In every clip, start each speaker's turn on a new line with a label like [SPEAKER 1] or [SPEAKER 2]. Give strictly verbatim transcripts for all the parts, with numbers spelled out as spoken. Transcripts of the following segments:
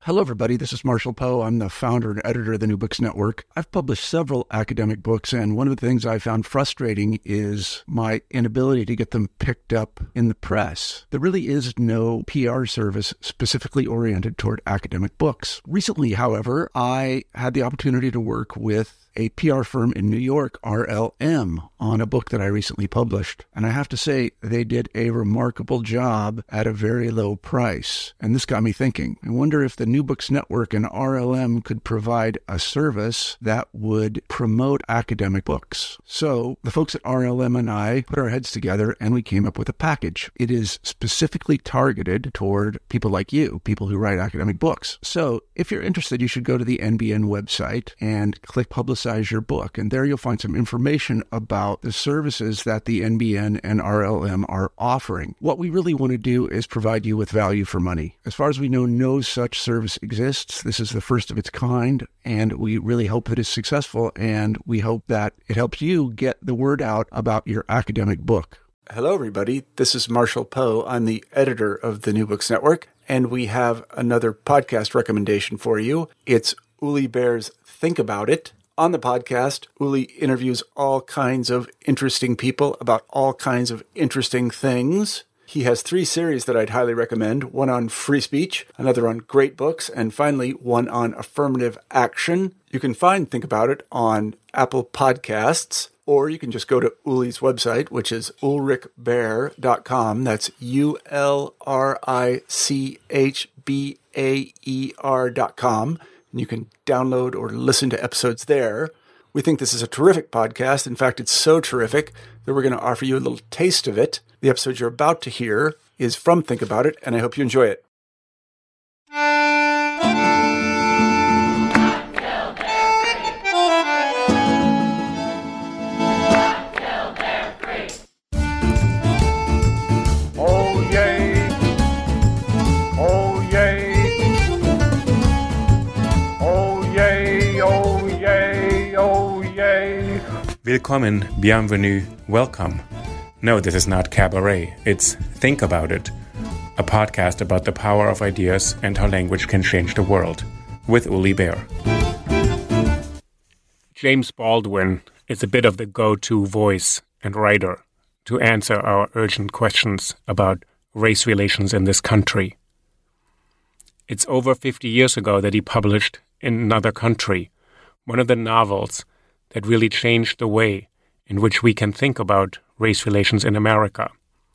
[SPEAKER 1] Hello, everybody. This is Marshall Poe. I'm the founder and editor of the New Books Network. I've published several academic books, and one of the things I found frustrating is my inability to get them picked up in the press. There really is no P R service specifically oriented toward academic books. Recently, however, I had the opportunity to work with a P R firm in New York, R L M, on a book that I recently published. And I have to say, they did a remarkable job at a very low price. And this got me thinking. I wonder if the New Books Network and R L M could provide a service that would promote academic books. So the folks at R L M and I put our heads together and we came up with a package. It is specifically targeted toward people like you, people who write academic books. So if you're interested, you should go to the N B N website and click Publicize your book, and there you'll find some information about the services that the N B N and R L M are offering. What we really want to do is provide you with value for money. As far as we know, no such service exists. This is the first of its kind, and we really hope that it's successful, and we hope that it helps you get the word out about your academic book. Hello, everybody. This is Marshall Poe. I'm the editor of the New Books Network, and we have another podcast recommendation for you. It's Uli Baer's Think About It. On the podcast, Uli interviews all kinds of interesting people about all kinds of interesting things. He has three series that I'd highly recommend, one on free speech, another on great books, and finally, one on affirmative action. You can find Think About It on Apple Podcasts, or you can just go to Uli's website, which is ulrich baer dot com. That's U L R I C H B A E R dot com. And you can download or listen to episodes there. We think this is a terrific podcast. In fact, it's so terrific that we're going to offer you a little taste of it. The episode you're about to hear is from Think About It, and I hope you enjoy it.
[SPEAKER 2] Willkommen, bienvenue, welcome. No, this is not cabaret, it's Think About It, a podcast about the power of ideas and how language can change the world, with Uli Baer. James Baldwin is a bit of the go-to voice and writer to answer our urgent questions about race relations in this country. It's over fifty years ago that he published In Another Country, one of the novels that really changed the way in which we can think about race relations in America.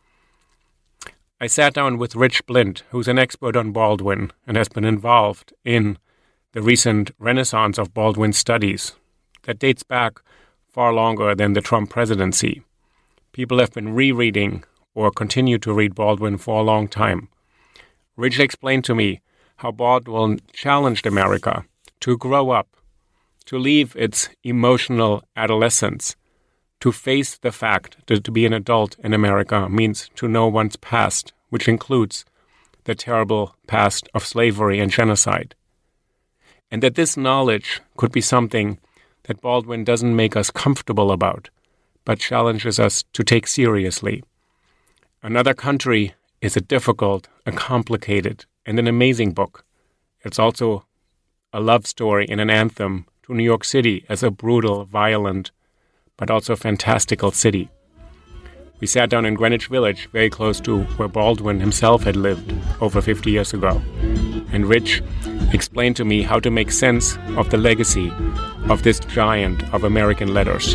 [SPEAKER 2] I sat down with Rich Blint, who's an expert on Baldwin and has been involved in the recent renaissance of Baldwin studies that dates back far longer than the Trump presidency. People have been rereading or continue to read Baldwin for a long time. Rich explained to me how Baldwin challenged America to grow up, to leave its emotional adolescence, to face the fact that to be an adult in America means to know one's past, which includes the terrible past of slavery and genocide. And that this knowledge could be something that Baldwin doesn't make us comfortable about, but challenges us to take seriously. Another Country is a difficult, a complicated, and an amazing book. It's also a love story and an anthem to New York City as a brutal, violent, but also fantastical city. We sat down in Greenwich Village, very close to where Baldwin himself had lived over fifty years ago. And Rich explained to me how to make sense of the legacy of this giant of American letters.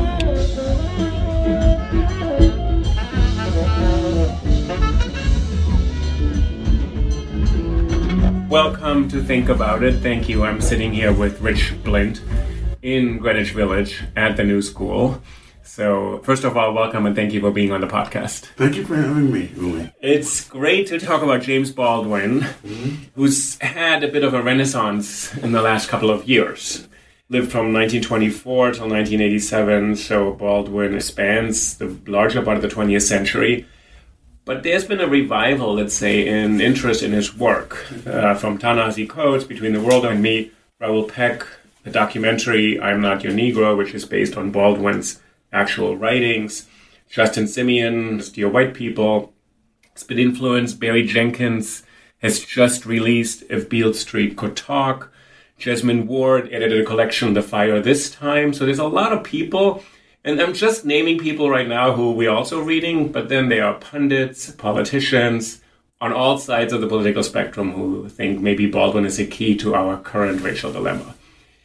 [SPEAKER 2] Welcome to Think About It. Thank you. I'm sitting here with Rich Blint in Greenwich Village at the New School. So first of all, welcome and thank you for being on the podcast.
[SPEAKER 3] Thank you for having me, Uli.
[SPEAKER 2] It's great to talk about James Baldwin, mm-hmm. who's had a bit of a renaissance in the last couple of years. Lived from nineteen twenty-four till nineteen eighty-seven, so Baldwin spans the larger part of the twentieth century. But there's been a revival, let's say, in interest in his work. Uh, from Ta-Nehisi Coates, Between the World and Me, Raoul Peck, the documentary I'm Not Your Negro, which is based on Baldwin's actual writings, Justin Simien, Dear White People. It's been influenced. Barry Jenkins has just released If Beale Street Could Talk. Jasmine Ward edited a collection, The Fire This Time. So there's a lot of people, and I'm just naming people right now who we're also reading, but then there are pundits, politicians on all sides of the political spectrum who think maybe Baldwin is a key to our current racial dilemma.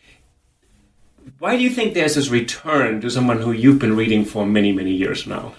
[SPEAKER 2] Why do you think there's this return to someone who you've been reading for many, many years now?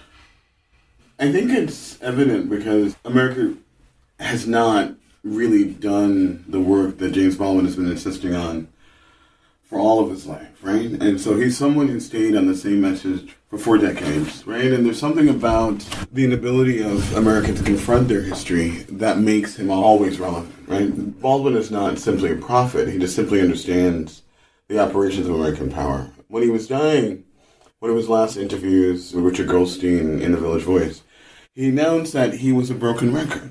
[SPEAKER 3] I think it's evident because America has not really done the work that James Baldwin has been insisting on for all of his life, right? And so he's someone who stayed on the same message for four decades, right? And there's something about the inability of America to confront their history that makes him always relevant, right? Baldwin is not simply a prophet. He just simply understands the operations of American power. When he was dying, one of his last interviews with Richard Goldstein in The Village Voice, he announced that he was a broken record.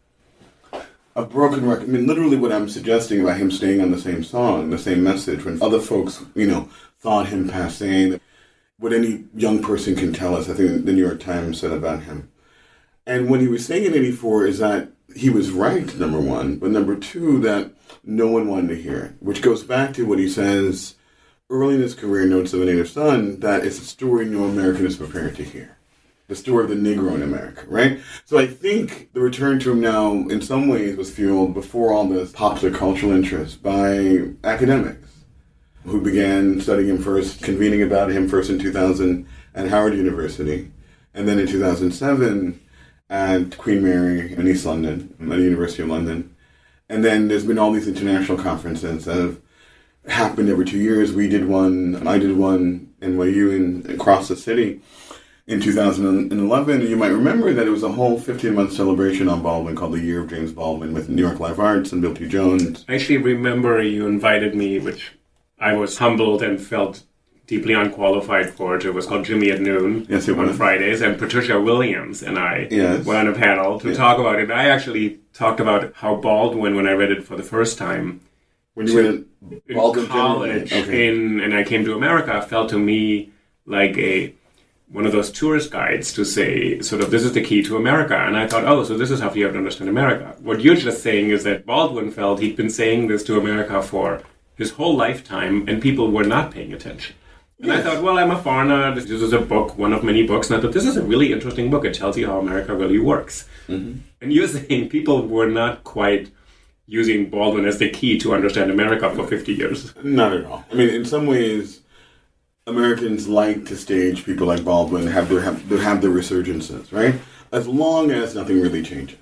[SPEAKER 3] A broken record. I mean, literally what I'm suggesting about him staying on the same song, the same message, when other folks, you know, thought him passé, what any young person can tell us, I think the New York Times said about him. And when he was saying in eighty-four is that he was right, number one, but number two, that no one wanted to hear it, which goes back to what he says early in his career, Notes of a Native Son, that it's a story no American is prepared to hear. The story of the Negro in America, right? So I think the return to him now, in some ways, was fueled before all this popular cultural interest by academics who began studying him first, convening about him first in two thousand at Howard University, and then in two thousand seven at Queen Mary in East London, at the University of London. And then there's been all these international conferences that have happened every two years. We did one, I did one, N Y U in, across the city in two thousand eleven. And you might remember that it was a whole fifteen-month celebration on Baldwin called the Year of James Baldwin with New York Live Arts and Bill T. Jones.
[SPEAKER 2] I actually remember you invited me, which I was humbled and felt deeply unqualified for. It was called Jimmy at Noon
[SPEAKER 3] yes, it
[SPEAKER 2] on
[SPEAKER 3] was.
[SPEAKER 2] Fridays, and Patricia Williams and I
[SPEAKER 3] yes.
[SPEAKER 2] were on a panel to
[SPEAKER 3] yes.
[SPEAKER 2] talk about it. I actually talked about how Baldwin, when I read it for the first time,
[SPEAKER 3] when you were in
[SPEAKER 2] in college,
[SPEAKER 3] okay.
[SPEAKER 2] in, and I came to America, felt to me like a one of those tourist guides to say, sort of, this is the key to America. And I thought, oh, so this is how you have to understand America. What you're just saying is that Baldwin felt he'd been saying this to America for his whole lifetime, and people were not paying attention. And yes. I thought, well, I'm a foreigner. This, this is a book, one of many books. And I thought, this is a really interesting book. It tells you how America really works.
[SPEAKER 3] Mm-hmm.
[SPEAKER 2] And you're saying people were not quite using Baldwin as the key to understand America for fifty years.
[SPEAKER 3] Not at all. I mean, in some ways, Americans like to stage people like Baldwin, have their have, have their resurgences, right? As long as nothing really changes.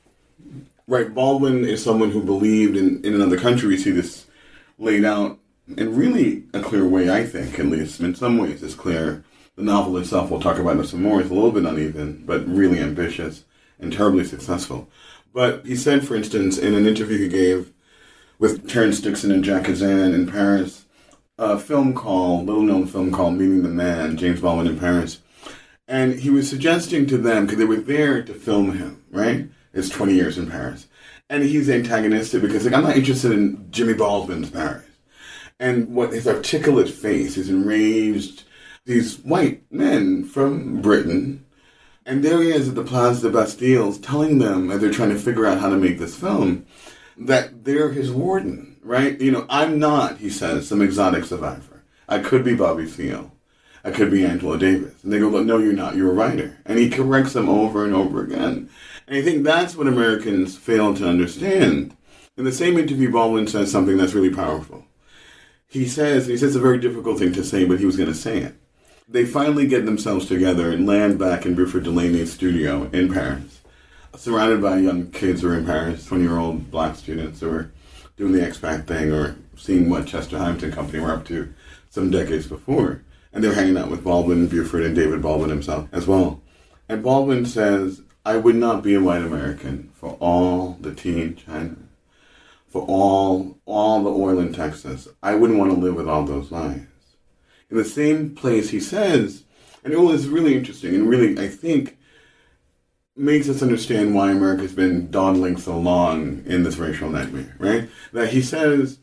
[SPEAKER 3] Right, Baldwin is someone who believed in, in another country. We see this laid out in really a clear way, I think, at least. In some ways, it's clear. The novel itself, we'll talk about it some more, is a little bit uneven, but really ambitious and terribly successful. But he said, for instance, in an interview he gave with Terrence Dixon and Jack Kazan in Paris, a film called, little-known film called Meeting the Man, James Baldwin in Paris. And he was suggesting to them, because they were there to film him, right? It's twenty years in Paris. And he's antagonistic because, like, I'm not interested in Jimmy Baldwin's Paris. And what his articulate face, his enraged, these white men from Britain, and there he is at the Place de Bastille telling them, as they're trying to figure out how to make this film, that they're his warden, right? You know, I'm not, he says, some exotic survivor. I could be Bobby Seale. I could be Angela Davis. And they go, no, you're not. You're a writer. And he corrects them over and over again. And I think that's what Americans fail to understand. In the same interview, Baldwin says something that's really powerful. He says, and he says a very difficult thing to say, but he was going to say it. They finally get themselves together and land back in Buford Delaney's studio in Paris, surrounded by young kids who are in Paris, twenty-year-old black students who are doing the expat thing or seeing what Chester Hamilton Company were up to some decades before. And they're hanging out with Baldwin, Buford, and David Baldwin himself as well. And Baldwin says, I would not be a white American for all the tea in China, for all all the oil in Texas. I wouldn't want to live with all those lies. In the same place, he says, and it was really interesting and really, I think, makes us understand why America's been dawdling so long in this racial nightmare, right? That he says,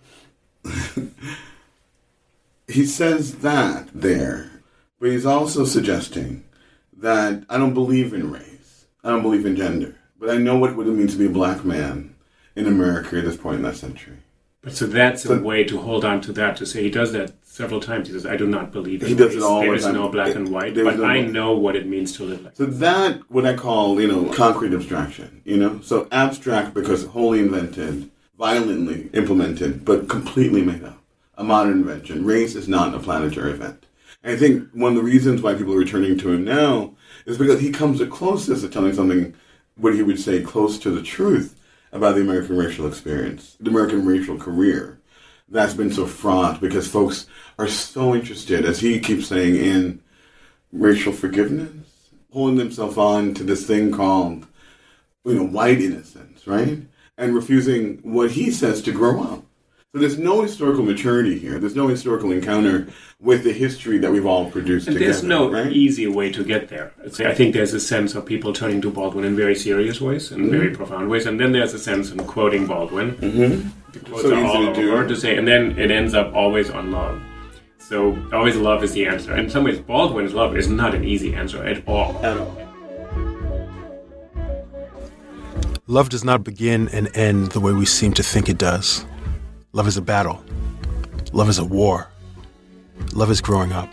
[SPEAKER 3] he says that there, but he's also suggesting that I don't believe in race. I don't believe in gender, but I know what it would mean to be a black man in America at this point in that century.
[SPEAKER 2] But so that's
[SPEAKER 3] so,
[SPEAKER 2] a way to hold on to that, to say he does that several times. He says, I do not believe in
[SPEAKER 3] He does
[SPEAKER 2] race.
[SPEAKER 3] it all
[SPEAKER 2] There
[SPEAKER 3] the
[SPEAKER 2] is
[SPEAKER 3] time.
[SPEAKER 2] no black
[SPEAKER 3] It,
[SPEAKER 2] and white, but
[SPEAKER 3] no
[SPEAKER 2] I
[SPEAKER 3] black.
[SPEAKER 2] know what it means to live like
[SPEAKER 3] So that, what I call, you know, concrete abstraction, you know? So abstract because wholly invented, violently implemented, but completely made up. A modern invention. Race is not a planetary event. And I think one of the reasons why people are returning to him now is because he comes the closest to telling something, what he would say, close to the truth about the American racial experience, the American racial career. That's been so fraught because folks are so interested, as he keeps saying, in racial forgiveness, holding themselves on to this thing called, you know, white innocence, right? And refusing what he says to grow up. So there's no historical maturity here. There's no historical encounter with the history that we've all produced
[SPEAKER 2] And
[SPEAKER 3] together.
[SPEAKER 2] there's no
[SPEAKER 3] right?
[SPEAKER 2] easy way to get there. It's, I think there's a sense of people turning to Baldwin in very serious ways, in mm-hmm. very profound ways, and then there's a sense in quoting Baldwin.
[SPEAKER 3] Mm-hmm.
[SPEAKER 2] The quotes
[SPEAKER 3] So
[SPEAKER 2] are
[SPEAKER 3] easy
[SPEAKER 2] all
[SPEAKER 3] to do.
[SPEAKER 2] over to say, and then it ends up always on love. So always love is the answer. And in some ways, Baldwin's love is not an easy answer at all.
[SPEAKER 3] At all.
[SPEAKER 4] Love does not begin and end the way we seem to think it does. Love is a battle. Love is a war. Love is growing up.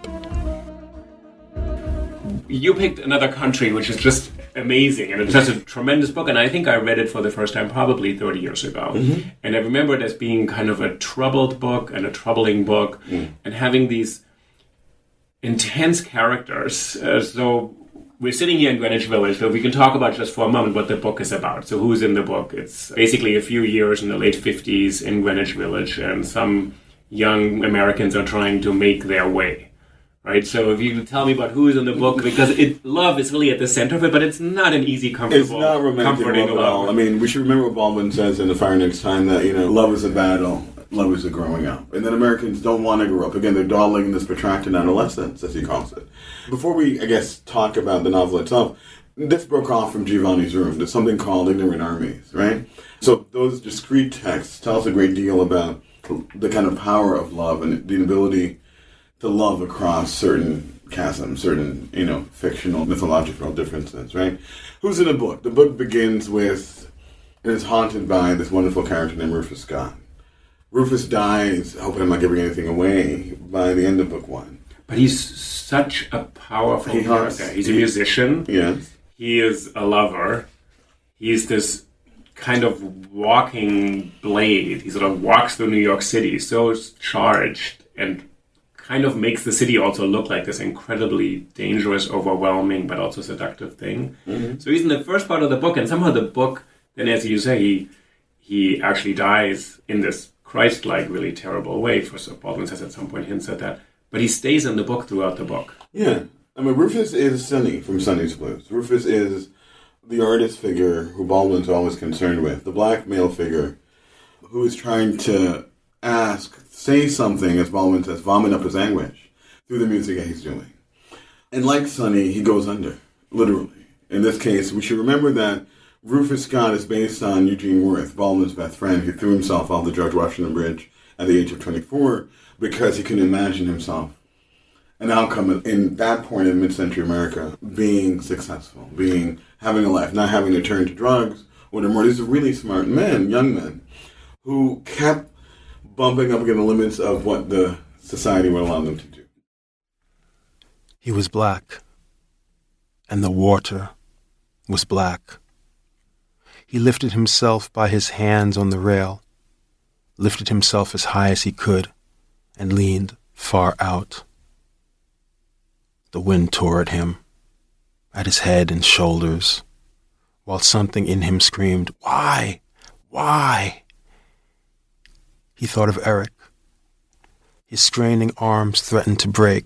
[SPEAKER 2] You picked Another Country, which is just amazing, and it's just a tremendous book, and I think I read it for the first time probably thirty years ago. Mm-hmm. And I remember it as being kind of a troubled book and a troubling book, mm. and having these intense characters. Uh, so we're sitting here in Greenwich Village, so we can talk about just for a moment what the book is about. So who's in the book? It's basically a few years in the late fifties in Greenwich Village, and some young Americans are trying to make their way. Right, so if you could tell me about who's in the book, because it, love is really at the center of it, but it's not an easy, comfortable,
[SPEAKER 3] It's not romantic
[SPEAKER 2] comforting
[SPEAKER 3] love at all. I mean, we should remember what Baldwin says in The Fire Next Time, that, you know, love is a battle, love is a growing up. And then Americans don't want to grow up. Again, they're dawdling this protracted adolescence, as he calls it. Before we, I guess, talk about the novel itself, this broke off from Giovanni's Room. There's something called Ignorant Armies, right? So those discrete texts tell us a great deal about the kind of power of love and the ability to love across certain chasms, certain, you know, fictional, mythological differences, right? Who's in the book? The book begins with, and is haunted by this wonderful character named Rufus Scott. Rufus dies, I hope I'm not giving anything away, by the end of book one.
[SPEAKER 2] But he's such a powerful
[SPEAKER 3] he
[SPEAKER 2] character.
[SPEAKER 3] has,
[SPEAKER 2] He's a
[SPEAKER 3] he,
[SPEAKER 2] musician.
[SPEAKER 3] Yes.
[SPEAKER 2] He is a lover. He's this kind of walking blade. He sort of walks through New York City, so charged, and kind of makes the city also look like this incredibly dangerous, overwhelming, but also seductive thing. Mm-hmm. So he's in the first part of the book, and somehow the book, then as you say, he he actually dies in this Christ-like, really terrible way. First of all, Baldwin says at some point, hints at that. But he stays in the book throughout the book.
[SPEAKER 3] Yeah. I mean, Rufus is Sonny from Sonny's Blues. Rufus is the artist figure who Baldwin's always concerned with, the black male figure who is trying to ask, say something, as Baldwin says, vomit up his anguish through the music that he's doing. And like Sonny, he goes under, literally. In this case, we should remember that Rufus Scott is based on Eugene Worth, Baldwin's best friend, who threw himself off the George Washington Bridge at the age of twenty-four because he couldn't imagine himself, an outcome in that point in mid-century America, being successful, being having a life, not having to turn to drugs or to more. These are really smart men, young men, who kept bumping up against the limits of what the society would allow them to do.
[SPEAKER 4] He was black, and the water was black. He lifted himself by his hands on the rail, lifted himself as high as he could, and leaned far out. The wind tore at him, at his head and shoulders, while something in him screamed, "Why? Why?" He thought of Eric. His straining arms threatened to break.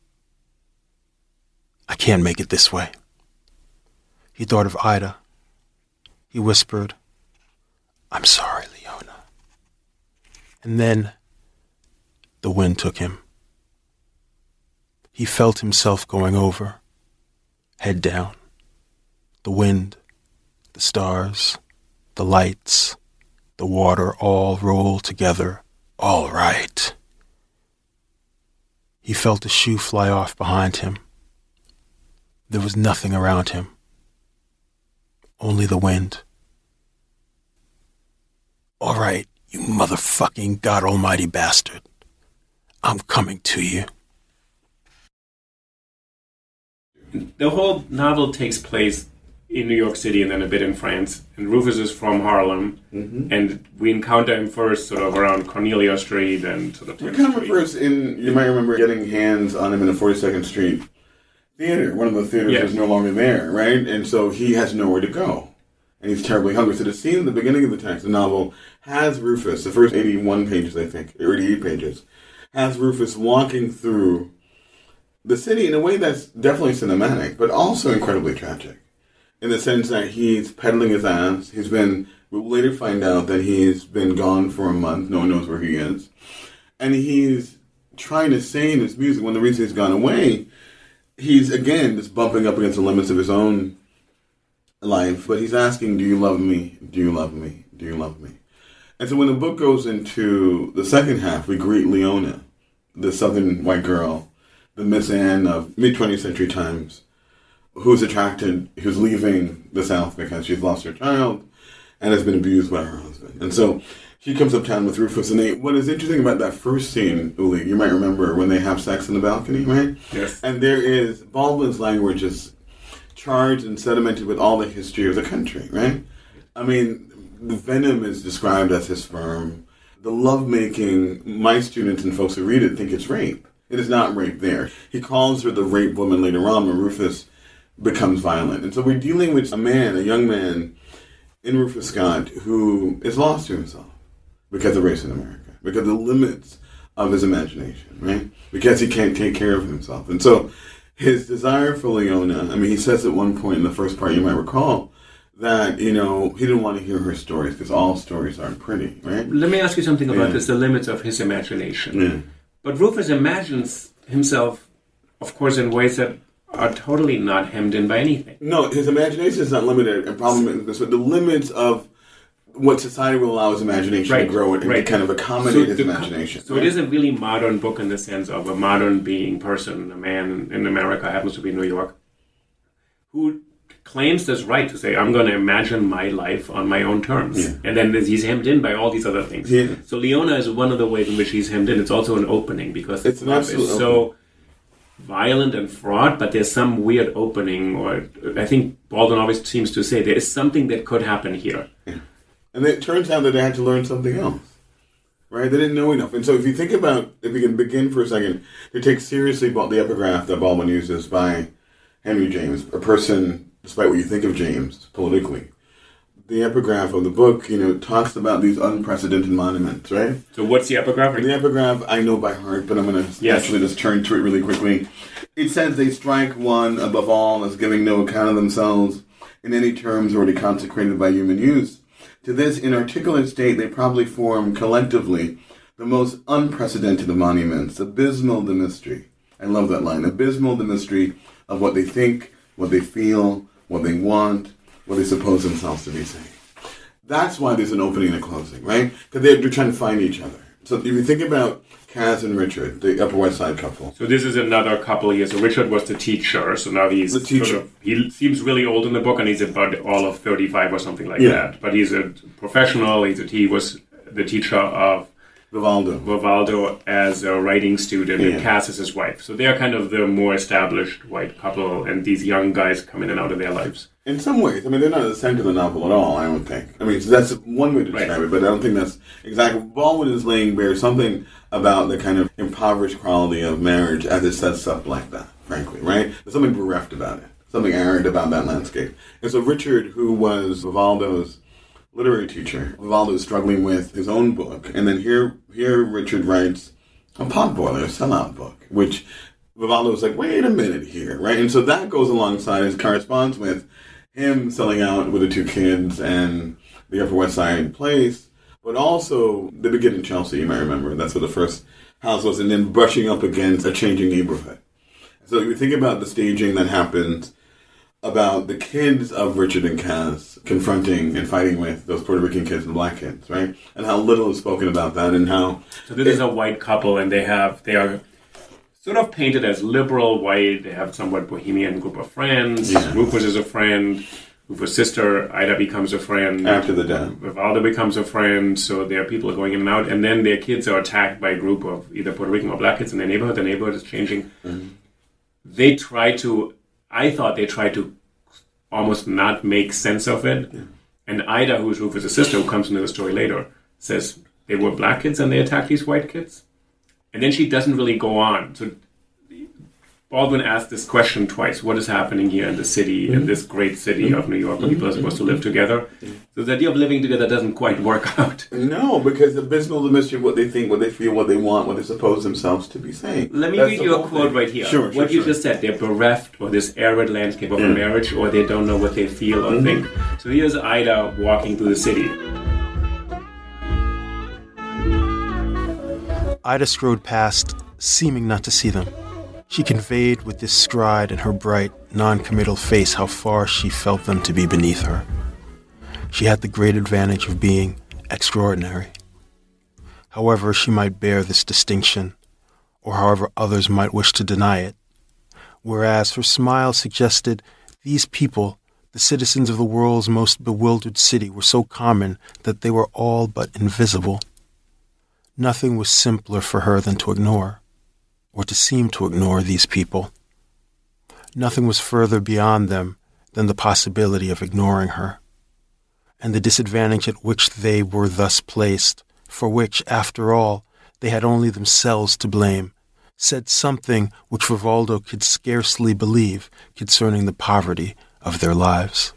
[SPEAKER 4] "I can't make it this way." He thought of Ida. He whispered, "I'm sorry, Leona." And then the wind took him. He felt himself going over, head down. The wind, the stars, the lights, the water all rolled together, all right. He felt a shoe fly off behind him. There was nothing around him, only the wind. All right, you motherfucking God almighty bastard. I'm coming to you.
[SPEAKER 2] The whole novel takes place in New York City and then a bit in France. And Rufus is from Harlem. Mm-hmm. And we encounter him first sort of around Cornelia Street and sort of...
[SPEAKER 3] We encounter him first in, you might remember getting hands on him in the forty-second Street Theater. One of the theaters yes. is no longer there, right? And so he has nowhere to go. And he's terribly hungry. So the scene at the beginning of the text, the novel, has Rufus, the first eighty-one pages, I think, or eighty-eight pages, has Rufus walking through the city in a way that's definitely cinematic, but also incredibly tragic. In the sense that he's peddling his ass. He's been, we'll later find out that he's been gone for a month. No one knows where he is. And he's trying to say in his music, one of the reasons he's gone away, he's, again, just bumping up against the limits of his own life, but he's asking, do you love me? Do you love me? Do you love me? And so when the book goes into the second half, we greet Leona, the southern white girl, the Miss Anne of mid-twentieth century times, who's attracted, who's leaving the South because she's lost her child and has been abused by her husband. And so she comes uptown with Rufus, and they, what is interesting about that first scene, Uli, you might remember when they have sex on the balcony, right?
[SPEAKER 2] Yes.
[SPEAKER 3] And there is, Baldwin's language is charged and sedimented with all the history of the country, right? I mean, the venom is described as his sperm. The lovemaking, my students and folks who read it think it's rape. It is not rape there. He calls her the rape woman later on when Rufus becomes violent. And so we're dealing with a man, a young man in Rufus Scott who is lost to himself because of race in America, because of the limits of his imagination, right? Because he can't take care of himself. And so his desire for Leona, I mean, he says at one point in the first part, you might recall, that, you know, he didn't want to hear her stories because all stories aren't pretty, right?
[SPEAKER 2] Let me ask you something about
[SPEAKER 3] yeah.
[SPEAKER 2] this, the limits of his imagination.
[SPEAKER 3] Yeah.
[SPEAKER 2] But Rufus imagines himself, of course, in ways that are totally not hemmed in by anything.
[SPEAKER 3] No, his imagination is not limited. And problem is the limits of what society will allow his imagination
[SPEAKER 2] right.
[SPEAKER 3] to grow and
[SPEAKER 2] right.
[SPEAKER 3] to kind of accommodate
[SPEAKER 2] so
[SPEAKER 3] his
[SPEAKER 2] the,
[SPEAKER 3] imagination.
[SPEAKER 2] So
[SPEAKER 3] right?
[SPEAKER 2] it is a really modern book in the sense of a modern being person, a man in America, happens to be New York, who claims this right to say, I'm going to imagine my life on my own terms.
[SPEAKER 3] Yeah.
[SPEAKER 2] And then he's hemmed in by all these other things.
[SPEAKER 3] Yeah.
[SPEAKER 2] So Leona is one of the ways in which he's hemmed in. It's also an opening because
[SPEAKER 3] it's an
[SPEAKER 2] love is so
[SPEAKER 3] opening.
[SPEAKER 2] violent and fraught, but there's some weird opening, or I think Baldwin always seems to say there is something that could happen here.
[SPEAKER 3] Yeah. And it turns out that they had to learn something else. Right? They didn't know enough. And so if you think about, if we can begin for a second to take seriously the epigraph that Baldwin uses by Henry James, a person, despite what you think of James politically, the epigraph of the book, you know, talks about these unprecedented monuments, right?
[SPEAKER 2] So what's the epigraph?
[SPEAKER 3] The epigraph I know by heart, but I'm going to
[SPEAKER 2] yes.
[SPEAKER 3] actually just turn to it really quickly. It says, they strike one above all as giving no account of themselves in any terms already consecrated by human use. To this inarticulate state, they probably form collectively the most unprecedented of monuments. Abysmal the mystery. I love that line. Abysmal the mystery of what they think, what they feel, what they want, what they suppose themselves to be saying. That's why there's an opening and a closing, right? Because they're, they're trying to find each other. So if you think about Kaz and Richard, the Upper West Side couple.
[SPEAKER 2] So this is another couple here. So Richard was the teacher, so now he's...
[SPEAKER 3] The teacher.
[SPEAKER 2] Sort of, he seems really old in the book, and he's about all of thirty-five or something like
[SPEAKER 3] yeah.
[SPEAKER 2] that. But he's a professional. He's a, he was the teacher of
[SPEAKER 3] Vivaldo.
[SPEAKER 2] Vivaldo as a writing student,
[SPEAKER 3] yeah.
[SPEAKER 2] and Cass is his wife. So they're kind of the more established white couple, and these young guys come in and out of their lives.
[SPEAKER 3] In some ways. I mean, they're not at the center of the novel at all, I don't think. I mean, so that's one way to describe
[SPEAKER 2] right.
[SPEAKER 3] it, but I don't think that's exactly... Baldwin is laying bare something about the kind of impoverished quality of marriage as it sets up like that, frankly, right? There's something bereft about it, something arid about that landscape. And so Richard, who was Vivaldo's literary teacher, Vivaldo is struggling with his own book, and then here, here Richard writes a potboiler, a sellout book, which Vivaldo was like, wait a minute here, right? And so that goes alongside, it corresponds with him selling out with the two kids and the Upper West Side place, but also the begin in Chelsea, you might remember. That's where the first house was, and then brushing up against a changing neighborhood. So you think about the staging that happens about the kids of Richard and Kaz confronting and fighting with those Puerto Rican kids and black kids, right? And how little is spoken about that, and how...
[SPEAKER 2] So this it, is a white couple, and they have they are sort of painted as liberal white. They have somewhat bohemian group of friends.
[SPEAKER 3] Yeah.
[SPEAKER 2] Rufus is a friend. Rufus' sister, Ida, becomes a friend.
[SPEAKER 3] After the death.
[SPEAKER 2] Vivaldo becomes a friend, so there are people going in and out, and then their kids are attacked by a group of either Puerto Rican or black kids in their neighborhood. The neighborhood is changing. Mm-hmm. They try to, I thought they tried to almost not make sense of it. Yeah. And Ida, who's Rufus' sister, who comes into the story later, says they were black kids and they attacked these white kids. And then she doesn't really go on. So Baldwin asked this question twice. What is happening here in the city, mm-hmm. in this great city mm-hmm. of New York, where people are supposed to live together? Mm-hmm. So the idea of living together doesn't quite work out.
[SPEAKER 3] No, because the abysmal the mystery of what they think, what they feel, what they want, what they suppose themselves to be saying.
[SPEAKER 2] Let me
[SPEAKER 3] That's
[SPEAKER 2] read you a quote thing. right here.
[SPEAKER 3] Sure,
[SPEAKER 2] what
[SPEAKER 3] sure,
[SPEAKER 2] you
[SPEAKER 3] sure.
[SPEAKER 2] just said, they're bereft of this arid landscape of mm-hmm. a marriage, or they don't know what they feel or mm-hmm. think. So here's Ida walking through the city.
[SPEAKER 4] Ida strode past, seeming not to see them. She conveyed with this stride and her bright, non-committal face how far she felt them to be beneath her. She had the great advantage of being extraordinary. However she might bear this distinction, or however others might wish to deny it, whereas her smile suggested these people, the citizens of the world's most bewildered city, were so common that they were all but invisible. Nothing was simpler for her than to ignore, or to seem to ignore these people. Nothing was further beyond them than the possibility of ignoring her, and the disadvantage at which they were thus placed, for which, after all, they had only themselves to blame, said something which Vivaldo could scarcely believe concerning the poverty of their lives.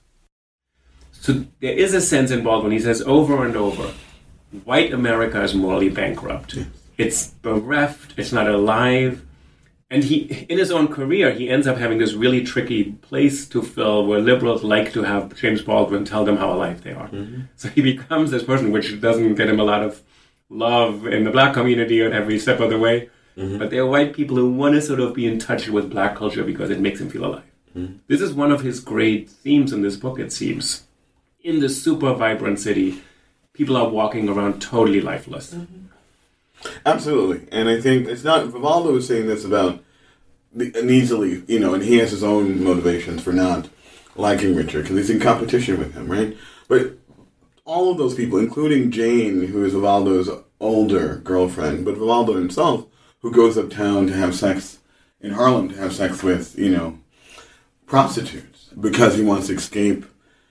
[SPEAKER 2] So there is a sense in Baldwin, he says over and over, white America is morally bankrupt. Yes. It's bereft, it's not alive. And he, in his own career, he ends up having this really tricky place to fill where liberals like to have James Baldwin tell them how alive they are. Mm-hmm. So he becomes this person, which doesn't get him a lot of love in the black community at every step of the way. Mm-hmm. But there are white people who want to sort of be in touch with black culture because it makes him feel alive. Mm-hmm. This is one of his great themes in this book, it seems. In this super vibrant city, people are walking around totally lifeless. Mm-hmm.
[SPEAKER 3] Absolutely. And I think it's not, Vivaldo was saying this about the, and easily, you know, and he has his own motivations for not liking Richard because he's in competition with him, right? But all of those people, including Jane, who is Vivaldo's older girlfriend, but Vivaldo himself, who goes uptown to have sex in Harlem, to have sex with, you know, prostitutes because he wants to escape.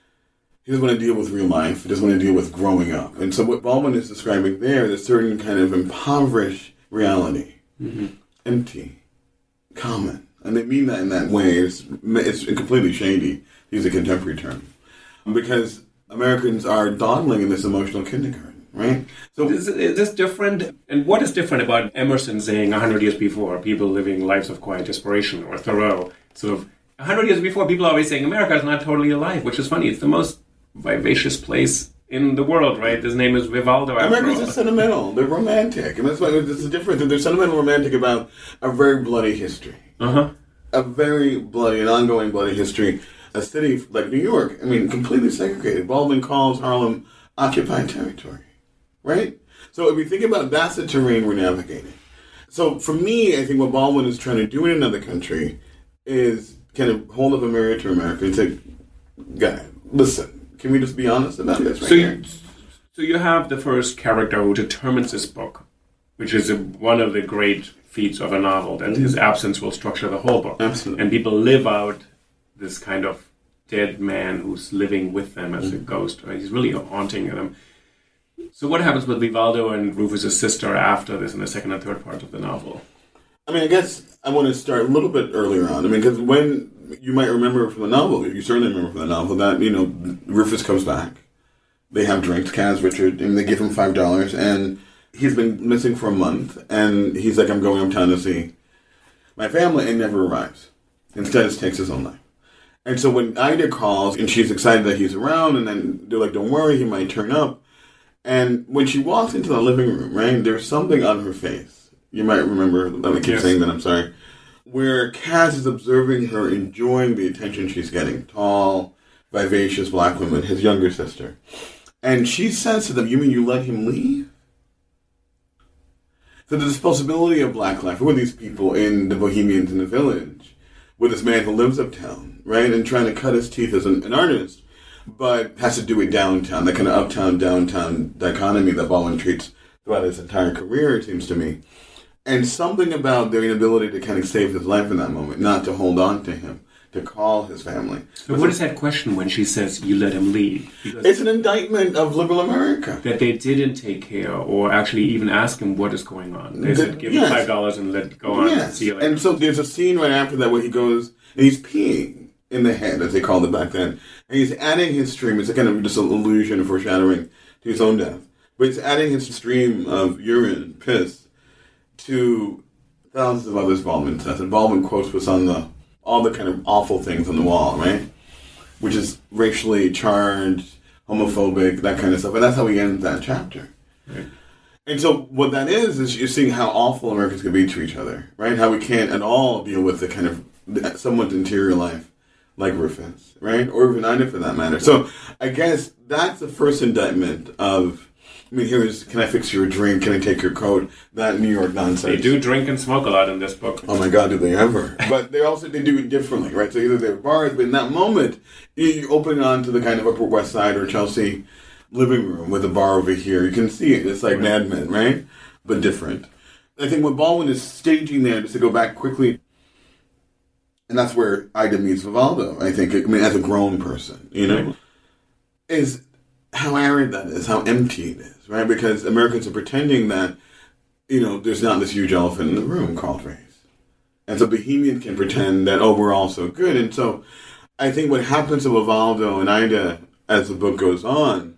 [SPEAKER 3] He doesn't want to deal with real life. He doesn't want to deal with growing up. And so what Baldwin is describing there is a certain kind of impoverished reality. Mm-hmm. Empty. Common. And they mean that in that way. It's, it's completely shady to use a contemporary term. Because Americans are dawdling in this emotional kindergarten, right?
[SPEAKER 2] So is, is this different? And what is different about Emerson saying a hundred years before, people living lives of quiet desperation, or Thoreau, sort of, a hundred years before, people are always saying America is not totally alive, which is funny. It's the most vivacious place in the world, right? His name is Vivaldo.
[SPEAKER 3] Americans are sentimental. They're romantic. And that's why there's a difference. They're sentimental romantic about a very bloody history. Uh-huh. A very bloody and ongoing bloody history. A city like New York, I mean, completely segregated. Baldwin calls Harlem occupied territory, right? So if we think about that's the terrain we're navigating. So for me, I think what Baldwin is trying to do in another country is kind of hold up a mirror to America and say, guy, listen, can we just be honest about this right
[SPEAKER 2] so
[SPEAKER 3] here?
[SPEAKER 2] You, so you have the first character who determines this book, which is a, one of the great feats of a novel, that mm-hmm. his absence will structure the whole book.
[SPEAKER 3] Absolutely.
[SPEAKER 2] And people live out this kind of dead man who's living with them as mm-hmm. a ghost. Right? He's really haunting them. So what happens with Vivaldo and Rufus' sister after this in the second and third part of the novel?
[SPEAKER 3] I mean, I guess I want to start a little bit earlier on. I mean, because when you might remember from the novel, you certainly remember from the novel, that, you know, Rufus comes back. They have drinks, Kaz, Richard, and they give him five dollars, and he's been missing for a month, and he's like, I'm going uptown to see my family, and never arrives. Instead, he takes his own life. And so when Ida calls, and she's excited that he's around, and then they're like, don't worry, he might turn up. And when she walks into the living room, right, there's something on her face. You might remember, let me keep yes. saying that, I'm sorry, where Kaz is observing her enjoying the attention she's getting. Tall, vivacious black woman, his younger sister. And she says to them, you mean you let him leave? So the disposability of black life, who are these people in the Bohemians in the Village? with this man who lives uptown, right, and trying to cut his teeth as an, an artist, but has to do it downtown, that kind of uptown, downtown dichotomy that Baldwin treats throughout his entire career, it seems to me. And something about their inability to kind of save his life in that moment, not to hold on to him, to call his family.
[SPEAKER 2] So what is that question when she says, you let him leave? Because
[SPEAKER 3] it's an indictment of liberal America.
[SPEAKER 2] That they didn't take care or actually even ask him what is going on. They
[SPEAKER 3] The-
[SPEAKER 2] said, give
[SPEAKER 3] yes.
[SPEAKER 2] him five dollars and let it go on and
[SPEAKER 3] Yes.
[SPEAKER 2] see you later.
[SPEAKER 3] And so there's a scene right after that where he goes, and he's peeing in the head, as they called it back then. And he's adding his stream. It's a kind of just an illusion, a foreshadowing to his own death. But he's adding his stream of urine, piss, to thousands of others Baldwin says. And Baldwin quotes what's on the all the kind of awful things on the wall, right? Which is racially charged, homophobic, that kind of stuff. And that's how we end that chapter.
[SPEAKER 2] Right.
[SPEAKER 3] And so what that is, is you're seeing how awful Americans can be to each other, right? How we can't at all deal with the kind of someone's interior life like Rufus, right? Or even Ida for that matter. So I guess that's the first indictment of, I mean, here is, can I fix your drink? Can I take your coat? That New York nonsense.
[SPEAKER 2] They do drink and smoke a lot in this book.
[SPEAKER 3] Oh my God, do they ever? But they also, they do it differently, right? So either they're bars, but in that moment, you open on to the kind of Upper West Side or Chelsea living room with a bar over here. You can see it. It's like Mad Men, right? But different. I think what Baldwin is staging there, just to go back quickly, and that's where Ida meets Vivaldo, I think, I mean, as a grown person, you know,
[SPEAKER 2] Right.
[SPEAKER 3] is how arid that is, how empty it is, right? Because Americans are pretending that, you know, there's not this huge elephant in the room called race. And so Bohemian can pretend that, oh, we're all so good. And so I think what happens to Vivaldo and Ida as the book goes on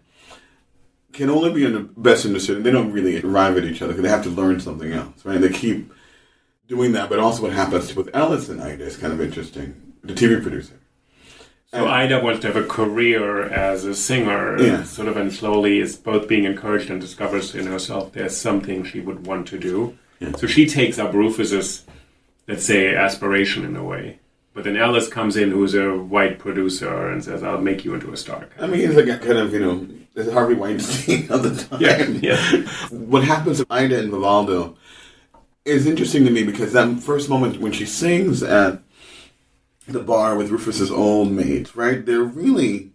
[SPEAKER 3] can only be in the best understood. And they don't really arrive at each other because they have to learn something else, right? They keep doing that. But also what happens with Ellis and Ida is kind of interesting, the T V producer.
[SPEAKER 2] So Ida wants to have a career as a singer,
[SPEAKER 3] Yeah.
[SPEAKER 2] sort of, and slowly is both being encouraged and discovers in herself there's something she would want to do.
[SPEAKER 3] Yeah.
[SPEAKER 2] So she takes up Rufus's, let's say, aspiration in a way. But then Ellis comes in, who's a white producer, and says, I'll make you into a star.
[SPEAKER 3] I mean, he's like a kind of, you know, there's Harvey Weinstein of the time.
[SPEAKER 2] Yeah, yeah.
[SPEAKER 3] What happens to Ida and Vivaldo is interesting to me because that first moment when she sings at the bar with Rufus's old mates, right? They're really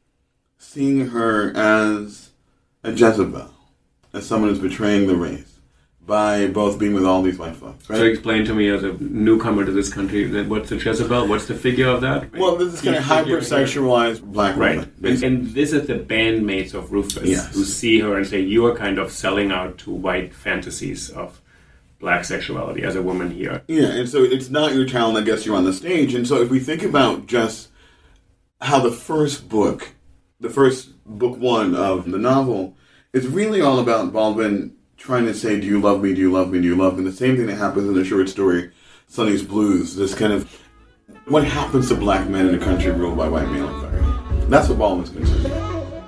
[SPEAKER 3] seeing her as a Jezebel, as someone who's betraying the race by both being with all these white folks, right?
[SPEAKER 2] So explain to me as a newcomer to this country, that what's the Jezebel? What's the figure of that?
[SPEAKER 3] Well, this is kind of hypersexualized black
[SPEAKER 2] Right.
[SPEAKER 3] woman.
[SPEAKER 2] And, and this is the bandmates of Rufus
[SPEAKER 3] Yes.
[SPEAKER 2] who see her and say, you are kind of selling out to white fantasies of black sexuality as a woman here.
[SPEAKER 3] Yeah, and so it's not your talent that gets you on the stage. And so if we think about just how the first book, the first book one of the novel, is really all about Baldwin trying to say, do you love me, do you love me, do you love me? The same thing that happens in the short story, Sonny's Blues, this kind of, what happens to black men in a country ruled by white male authority? That's what Baldwin's concerned about.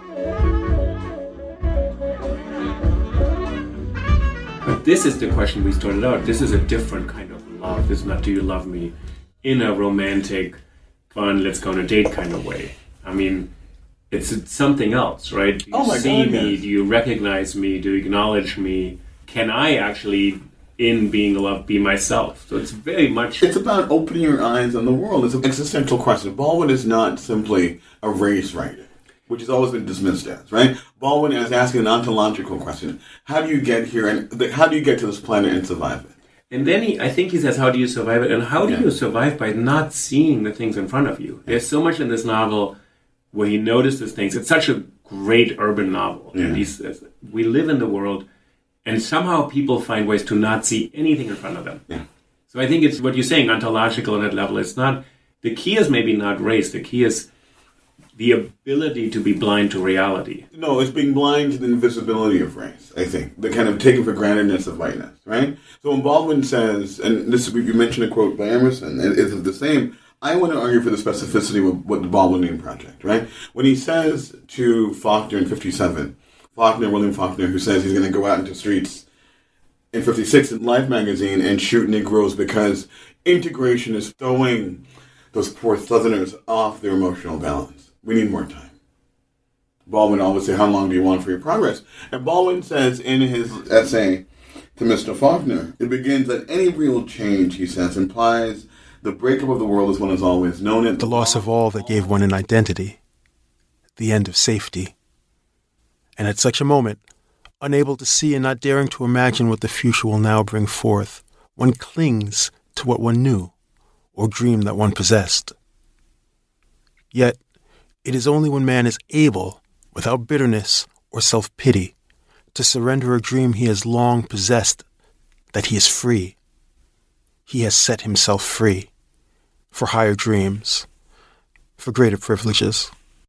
[SPEAKER 2] But this is the question we started out. This is a different kind of love. This is not, do you love me in a romantic, fun, let's go on a date kind of way. I mean, it's something else, right? Do you
[SPEAKER 3] Oh my
[SPEAKER 2] see
[SPEAKER 3] God,
[SPEAKER 2] me?
[SPEAKER 3] yes.
[SPEAKER 2] Do you recognize me? Do you acknowledge me? Can I actually, in being loved, be myself? So it's very much...
[SPEAKER 3] It's about opening your eyes on the world. It's an existential question. Baldwin is not simply a race writer, which has always been dismissed as, right? Baldwin is asking an ontological question. How do you get here, and th- how do you get to this planet and survive it?
[SPEAKER 2] And then he, I think he says, how do you survive it? And how do
[SPEAKER 3] Yeah.
[SPEAKER 2] you survive by not seeing the things in front of you? There's so much in this novel where he notices things. It's such a great urban novel.
[SPEAKER 3] Yeah.
[SPEAKER 2] And he says, we live in the world, and somehow people find ways to not see anything in front of them.
[SPEAKER 3] Yeah.
[SPEAKER 2] So I think it's what you're saying, ontological on that level. It's not, the key is maybe not race. The key is the ability to be blind to reality.
[SPEAKER 3] No, it's being blind to the invisibility of race, I think. The kind of taking for grantedness of whiteness, right? So when Baldwin says, and this you mentioned a quote by Emerson, it is the same, I want to argue for the specificity of what the Baldwinian Project, right? When he says to Faulkner in fifty-seven, Faulkner, William Faulkner, who says he's going to go out into streets in fifty-six in Life magazine and shoot Negroes because integration is throwing those poor Southerners off their emotional balance. We need more time. Baldwin always say, how long do you want for your progress? And Baldwin says in his essay to Mister Faulkner, it begins that any real change, he says, implies The breakup of the world as one has always known it.
[SPEAKER 4] The loss of all that gave one an identity. The end of safety. And at such a moment, unable to see and not daring to imagine what the future will now bring forth, one clings to what one knew, or dreamed that one possessed. Yet, it is only when man is able, without bitterness or self-pity, to surrender a dream he has long possessed, that he is free. He has set himself free, for higher dreams, for greater privileges.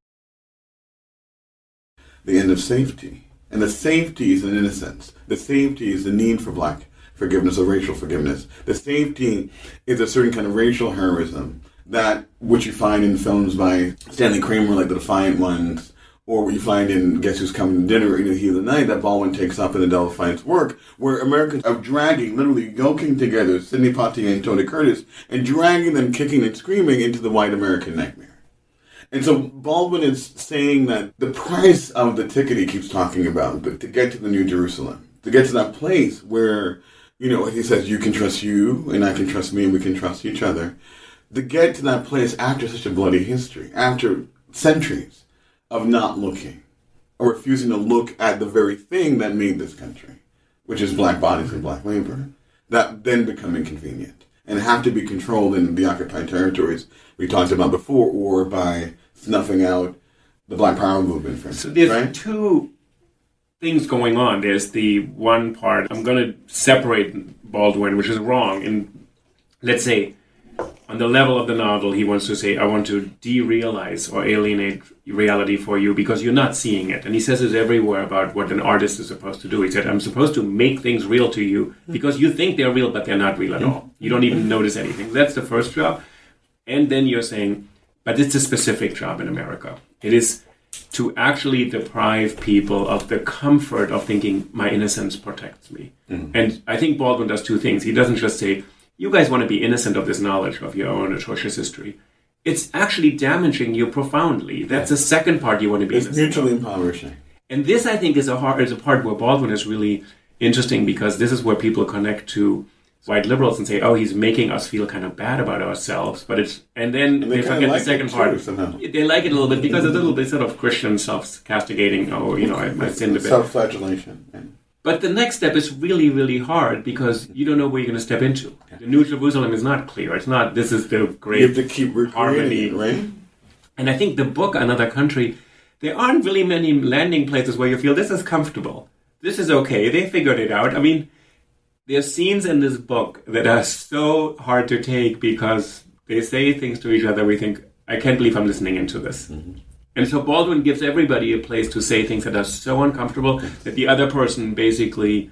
[SPEAKER 3] The end of safety. And the safety is an innocence. The safety is the need for black forgiveness or racial forgiveness. The safety is a certain kind of racial heroism that which you find in films by Stanley Kramer, like The Defiant Ones, or what you find in Guess Who's Coming to Dinner in The Heat of the Night that Baldwin takes up in Adele Defiant's work, where Americans are dragging, literally yoking together Sidney Poitier and Tony Curtis and dragging them kicking and screaming into the white American nightmare. And so Baldwin is saying that the price of the ticket he keeps talking about, to get to the New Jerusalem, to get to that place where, you know, he says, you can trust you and I can trust me and we can trust each other, to get to that place after such a bloody history, after centuries of not looking or refusing to look at the very thing that made this country, which is black bodies and black labor, that then become inconvenient and have to be controlled in the occupied territories we talked about before, or by snuffing out the Black Power movement, for instance.
[SPEAKER 2] So there's
[SPEAKER 3] right?
[SPEAKER 2] two things going on. There's the one part, I'm going to separate Baldwin, which is wrong. And let's say, on the level of the novel, he wants to say, I want to derealize or alienate reality for you because you're not seeing it. And he says this everywhere about what an artist is supposed to do. He said, I'm supposed to make things real to you because you think they're real, but they're not real at all. You don't even notice anything. That's the first job. And then you're saying, but it's a specific job in America. It is to actually deprive people of the comfort of thinking my innocence protects me. Mm-hmm. And I think Baldwin does two things. He doesn't just say, you guys want to be innocent of this knowledge of your own atrocious history. It's actually damaging you profoundly. That's the second part you want to be
[SPEAKER 3] it's
[SPEAKER 2] innocent
[SPEAKER 3] mutually
[SPEAKER 2] of.
[SPEAKER 3] impoverishing.
[SPEAKER 2] And this, I think, is a, hard, is a part where Baldwin is really interesting because this is where people connect to white liberals and say, oh, he's making us feel kind of bad about ourselves. But it's and then
[SPEAKER 3] and they,
[SPEAKER 2] they forget
[SPEAKER 3] like
[SPEAKER 2] the second
[SPEAKER 3] too,
[SPEAKER 2] part.
[SPEAKER 3] somehow.
[SPEAKER 2] They like it a little bit because it's a little bit sort of Christian self-castigating. Oh, you know, I, I sinned a bit.
[SPEAKER 3] Self-flagellation. Yeah.
[SPEAKER 2] But the next step is really, really hard because you don't know where you're going to step into. The New Jerusalem is not clear. It's not, this is the great
[SPEAKER 3] You have to keep
[SPEAKER 2] harmony.
[SPEAKER 3] It, right?
[SPEAKER 2] And I think the book, Another Country, there aren't really many landing places where you feel this is comfortable. This is okay. They figured it out. I mean, there's scenes in this book that are so hard to take because they say things to each other. We think, I can't believe I'm listening into this. Mm-hmm. And so Baldwin gives everybody a place to say things that are so uncomfortable that the other person basically,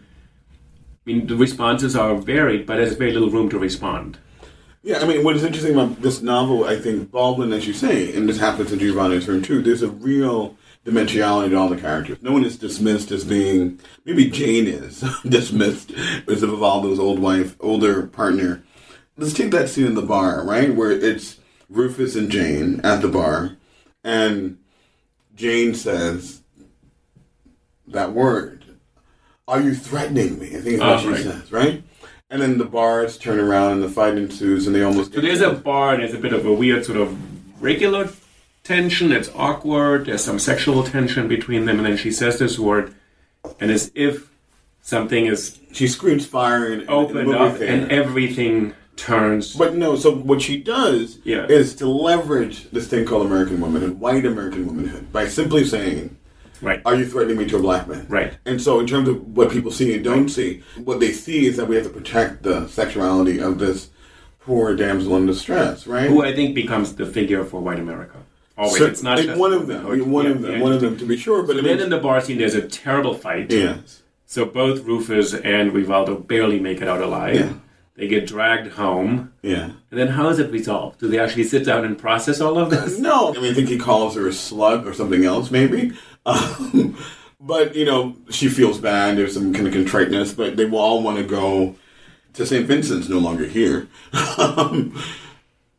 [SPEAKER 2] I mean, the responses are varied, but there's very little room to respond.
[SPEAKER 3] Yeah, I mean, what is interesting about this novel, I think Baldwin, as you say, and this happens in Giovanni's Room too, there's a real dimensionality to all the characters. No one is dismissed as being, maybe Jane is dismissed as a Vivaldo's old wife, older partner. Let's take that scene in the bar, right, where it's Rufus and Jane at the bar, and Jane says that word, are you threatening me? I think is what
[SPEAKER 2] oh,
[SPEAKER 3] she
[SPEAKER 2] right.
[SPEAKER 3] says, right? And then the bars turn around and the fight ensues and they almost...
[SPEAKER 2] So there's a bar and there's a bit of a weird sort of regular tension. It's awkward. There's some sexual tension between them. And then she says this word and as if something is...
[SPEAKER 3] She screams fire and
[SPEAKER 2] opened up and everything turns.
[SPEAKER 3] But no, so what she does
[SPEAKER 2] yeah.
[SPEAKER 3] is to leverage this thing called American womanhood, white American womanhood, by simply saying,
[SPEAKER 2] right.
[SPEAKER 3] Are you threatening me to a black man?
[SPEAKER 2] Right.
[SPEAKER 3] And so in terms of what people see and don't see, what they see is that we have to protect the sexuality of this poor damsel in distress, right?
[SPEAKER 2] Who I think becomes the figure for white America. Always.
[SPEAKER 3] So,
[SPEAKER 2] it's not just...
[SPEAKER 3] One of them. I mean, one
[SPEAKER 2] yeah,
[SPEAKER 3] of them.
[SPEAKER 2] yeah,
[SPEAKER 3] one of them, to be sure. But
[SPEAKER 2] so then in the bar scene, there's a terrible fight.
[SPEAKER 3] Yes.
[SPEAKER 2] So both Rufus and Vivaldo barely make it out alive.
[SPEAKER 3] Yeah.
[SPEAKER 2] They get dragged home.
[SPEAKER 3] Yeah.
[SPEAKER 2] And then how is it resolved? Do they actually sit down and process all of this?
[SPEAKER 3] No. I mean, I think he calls her a slug or something else, maybe. Um, but, you know, she feels bad. There's some kind of contriteness. But they will all want to go to Saint Vincent's, no longer here. um,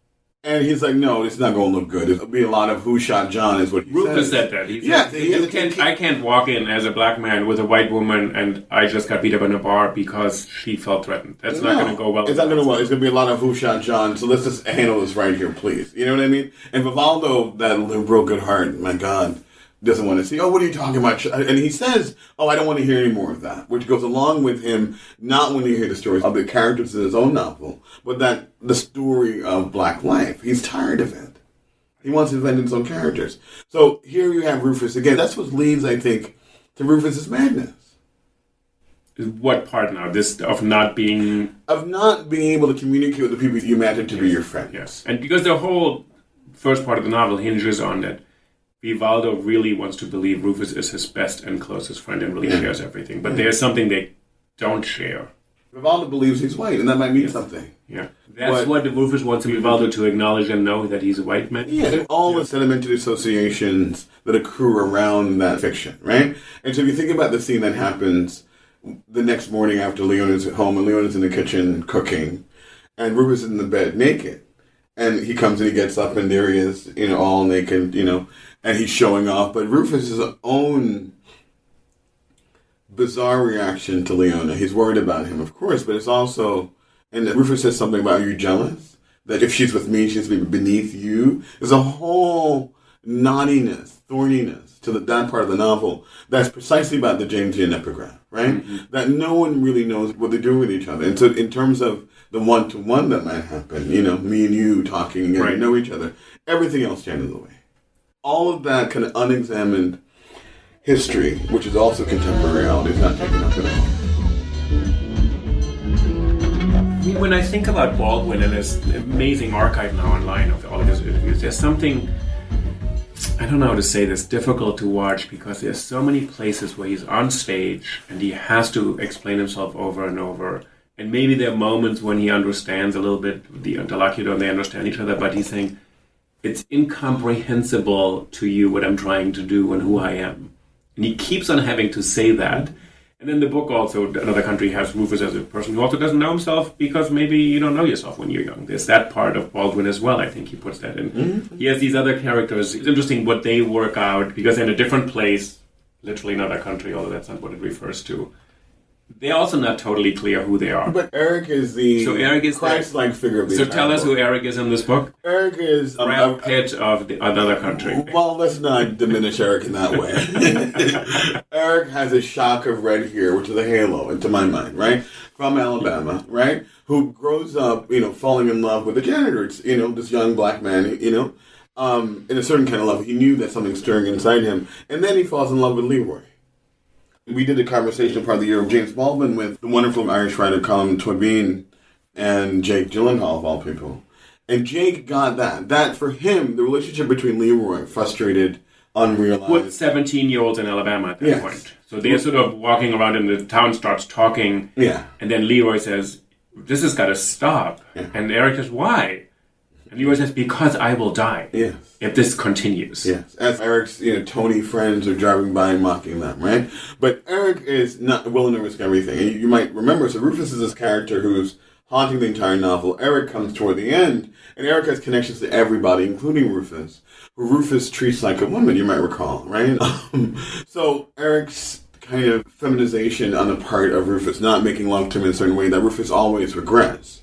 [SPEAKER 3] And he's like, no, it's not going to look good. It'll be a lot of who shot John is what he
[SPEAKER 2] Rufus
[SPEAKER 3] said.
[SPEAKER 2] said that. He said,
[SPEAKER 3] Yeah, he-
[SPEAKER 2] you
[SPEAKER 3] he-
[SPEAKER 2] can't,
[SPEAKER 3] he-
[SPEAKER 2] I can't walk in as a black man with a white woman and I just got beat up in a bar because she felt threatened. That's not
[SPEAKER 3] No,
[SPEAKER 2] going to go well.
[SPEAKER 3] It's not going to well. It's going to be a lot of who shot John. So let's just handle this right here, please. You know what I mean? And Vivaldo, that liberal good heart, my God, doesn't want to see. Oh, what are you talking about? And he says, "Oh, I don't want to hear any more of that," which goes along with him not wanting to hear the stories of the characters in his own novel, but that the story of black life. He's tired of it. He wants to invent his own characters. So here you have Rufus again. That's what leads, I think, to Rufus's madness.
[SPEAKER 2] What part now? This of not being...
[SPEAKER 3] Of not being able to communicate with the people you imagine to be your friend.
[SPEAKER 2] Yes. And because the whole first part of the novel hinges on that Vivaldo really wants to believe Rufus is his best and closest friend and really
[SPEAKER 3] Yeah.
[SPEAKER 2] shares everything. But there's something they don't share.
[SPEAKER 3] Vivaldo believes he's white, and that might mean something.
[SPEAKER 2] Yeah. That's
[SPEAKER 3] But-
[SPEAKER 2] what Rufus wants Vivaldo to acknowledge and know, that he's a white man.
[SPEAKER 3] Yeah, and all the sentimental associations that accrue around that fiction, right? And so if you think about the scene that happens the next morning after Leona's at home, and Leona's in the kitchen cooking, and Rufus is in the bed naked. And he comes and he gets up, and there he is, you know, all naked, you know, and he's showing off. But Rufus's own bizarre reaction to Leona, he's worried about him, of course, but it's also, and Rufus says something about, are you jealous? That if she's with me, she's beneath you. There's a whole knottiness, thorniness to the, that part of the novel that's precisely about the Jamesian epigraph, right? Mm-hmm. That no one really knows what they're doing with each other. And so in terms of the one-to-one that might happen, you know, me and you talking and getting to know each other, everything else stands in the way. All of that kind of unexamined history, which is also contemporary reality, is not taken up at all.
[SPEAKER 2] I mean, when I think about Baldwin and this amazing archive now online of all of his interviews, there's something, I don't know how to say this, difficult to watch, because there's so many places where he's on stage and he has to explain himself over and over. And maybe there are moments when he understands a little bit the interlocutor and they understand each other, but he's saying, it's incomprehensible to you what I'm trying to do and who I am. And he keeps on having to say that. And then the book also, Another Country, has Rufus as a person who also doesn't know himself, because maybe you don't know yourself when you're young. There's that part of Baldwin as well. I think he puts that in. Mm-hmm. He has these other characters. It's interesting what they work out, because in a different place, literally another country, although that's not what it refers to, they're also not totally clear who they are.
[SPEAKER 3] But Eric is the
[SPEAKER 2] so Eric is
[SPEAKER 3] Christ-like
[SPEAKER 2] the,
[SPEAKER 3] figure of the
[SPEAKER 2] So tell us
[SPEAKER 3] book.
[SPEAKER 2] who Eric is in this book.
[SPEAKER 3] Eric is um,
[SPEAKER 2] Brad
[SPEAKER 3] uh,
[SPEAKER 2] Pitt of the, Another Country.
[SPEAKER 3] Well, let's not diminish Eric in that way. Eric has a shock of red hair, which is a halo, into my mind, right? From Alabama, right? Who grows up, you know, falling in love with a janitor. It's, you know, this young black man, you know, um, in a certain kind of love. He knew that something stirring inside him. And then he falls in love with Leroy. We did a conversation part of the year of James Baldwin with the wonderful Irish writer Colin Twibine and Jake Gyllenhaal, of all people. And Jake got that. That, for him, the relationship between Leroy, frustrated, unrealized.
[SPEAKER 2] With seventeen-year-olds in Alabama at that
[SPEAKER 3] Yes.
[SPEAKER 2] point. So they're sort of walking around and the town starts talking.
[SPEAKER 3] Yeah.
[SPEAKER 2] And then Leroy says, this has got to stop.
[SPEAKER 3] Yeah.
[SPEAKER 2] And Eric says, why? And Leroy says, because I will die.
[SPEAKER 3] Yes.
[SPEAKER 2] If this continues.
[SPEAKER 3] Yes. As Eric's, you know, Tony friends are driving by and mocking them, right? But Eric is not willing to risk everything. And you, you might remember, so Rufus is this character who's haunting the entire novel. Eric comes toward the end, and Eric has connections to everybody, including Rufus, who Rufus treats like a woman, you might recall, right? Um, so Eric's kind of feminization on the part of Rufus, not making love to him in a certain way that Rufus always regrets.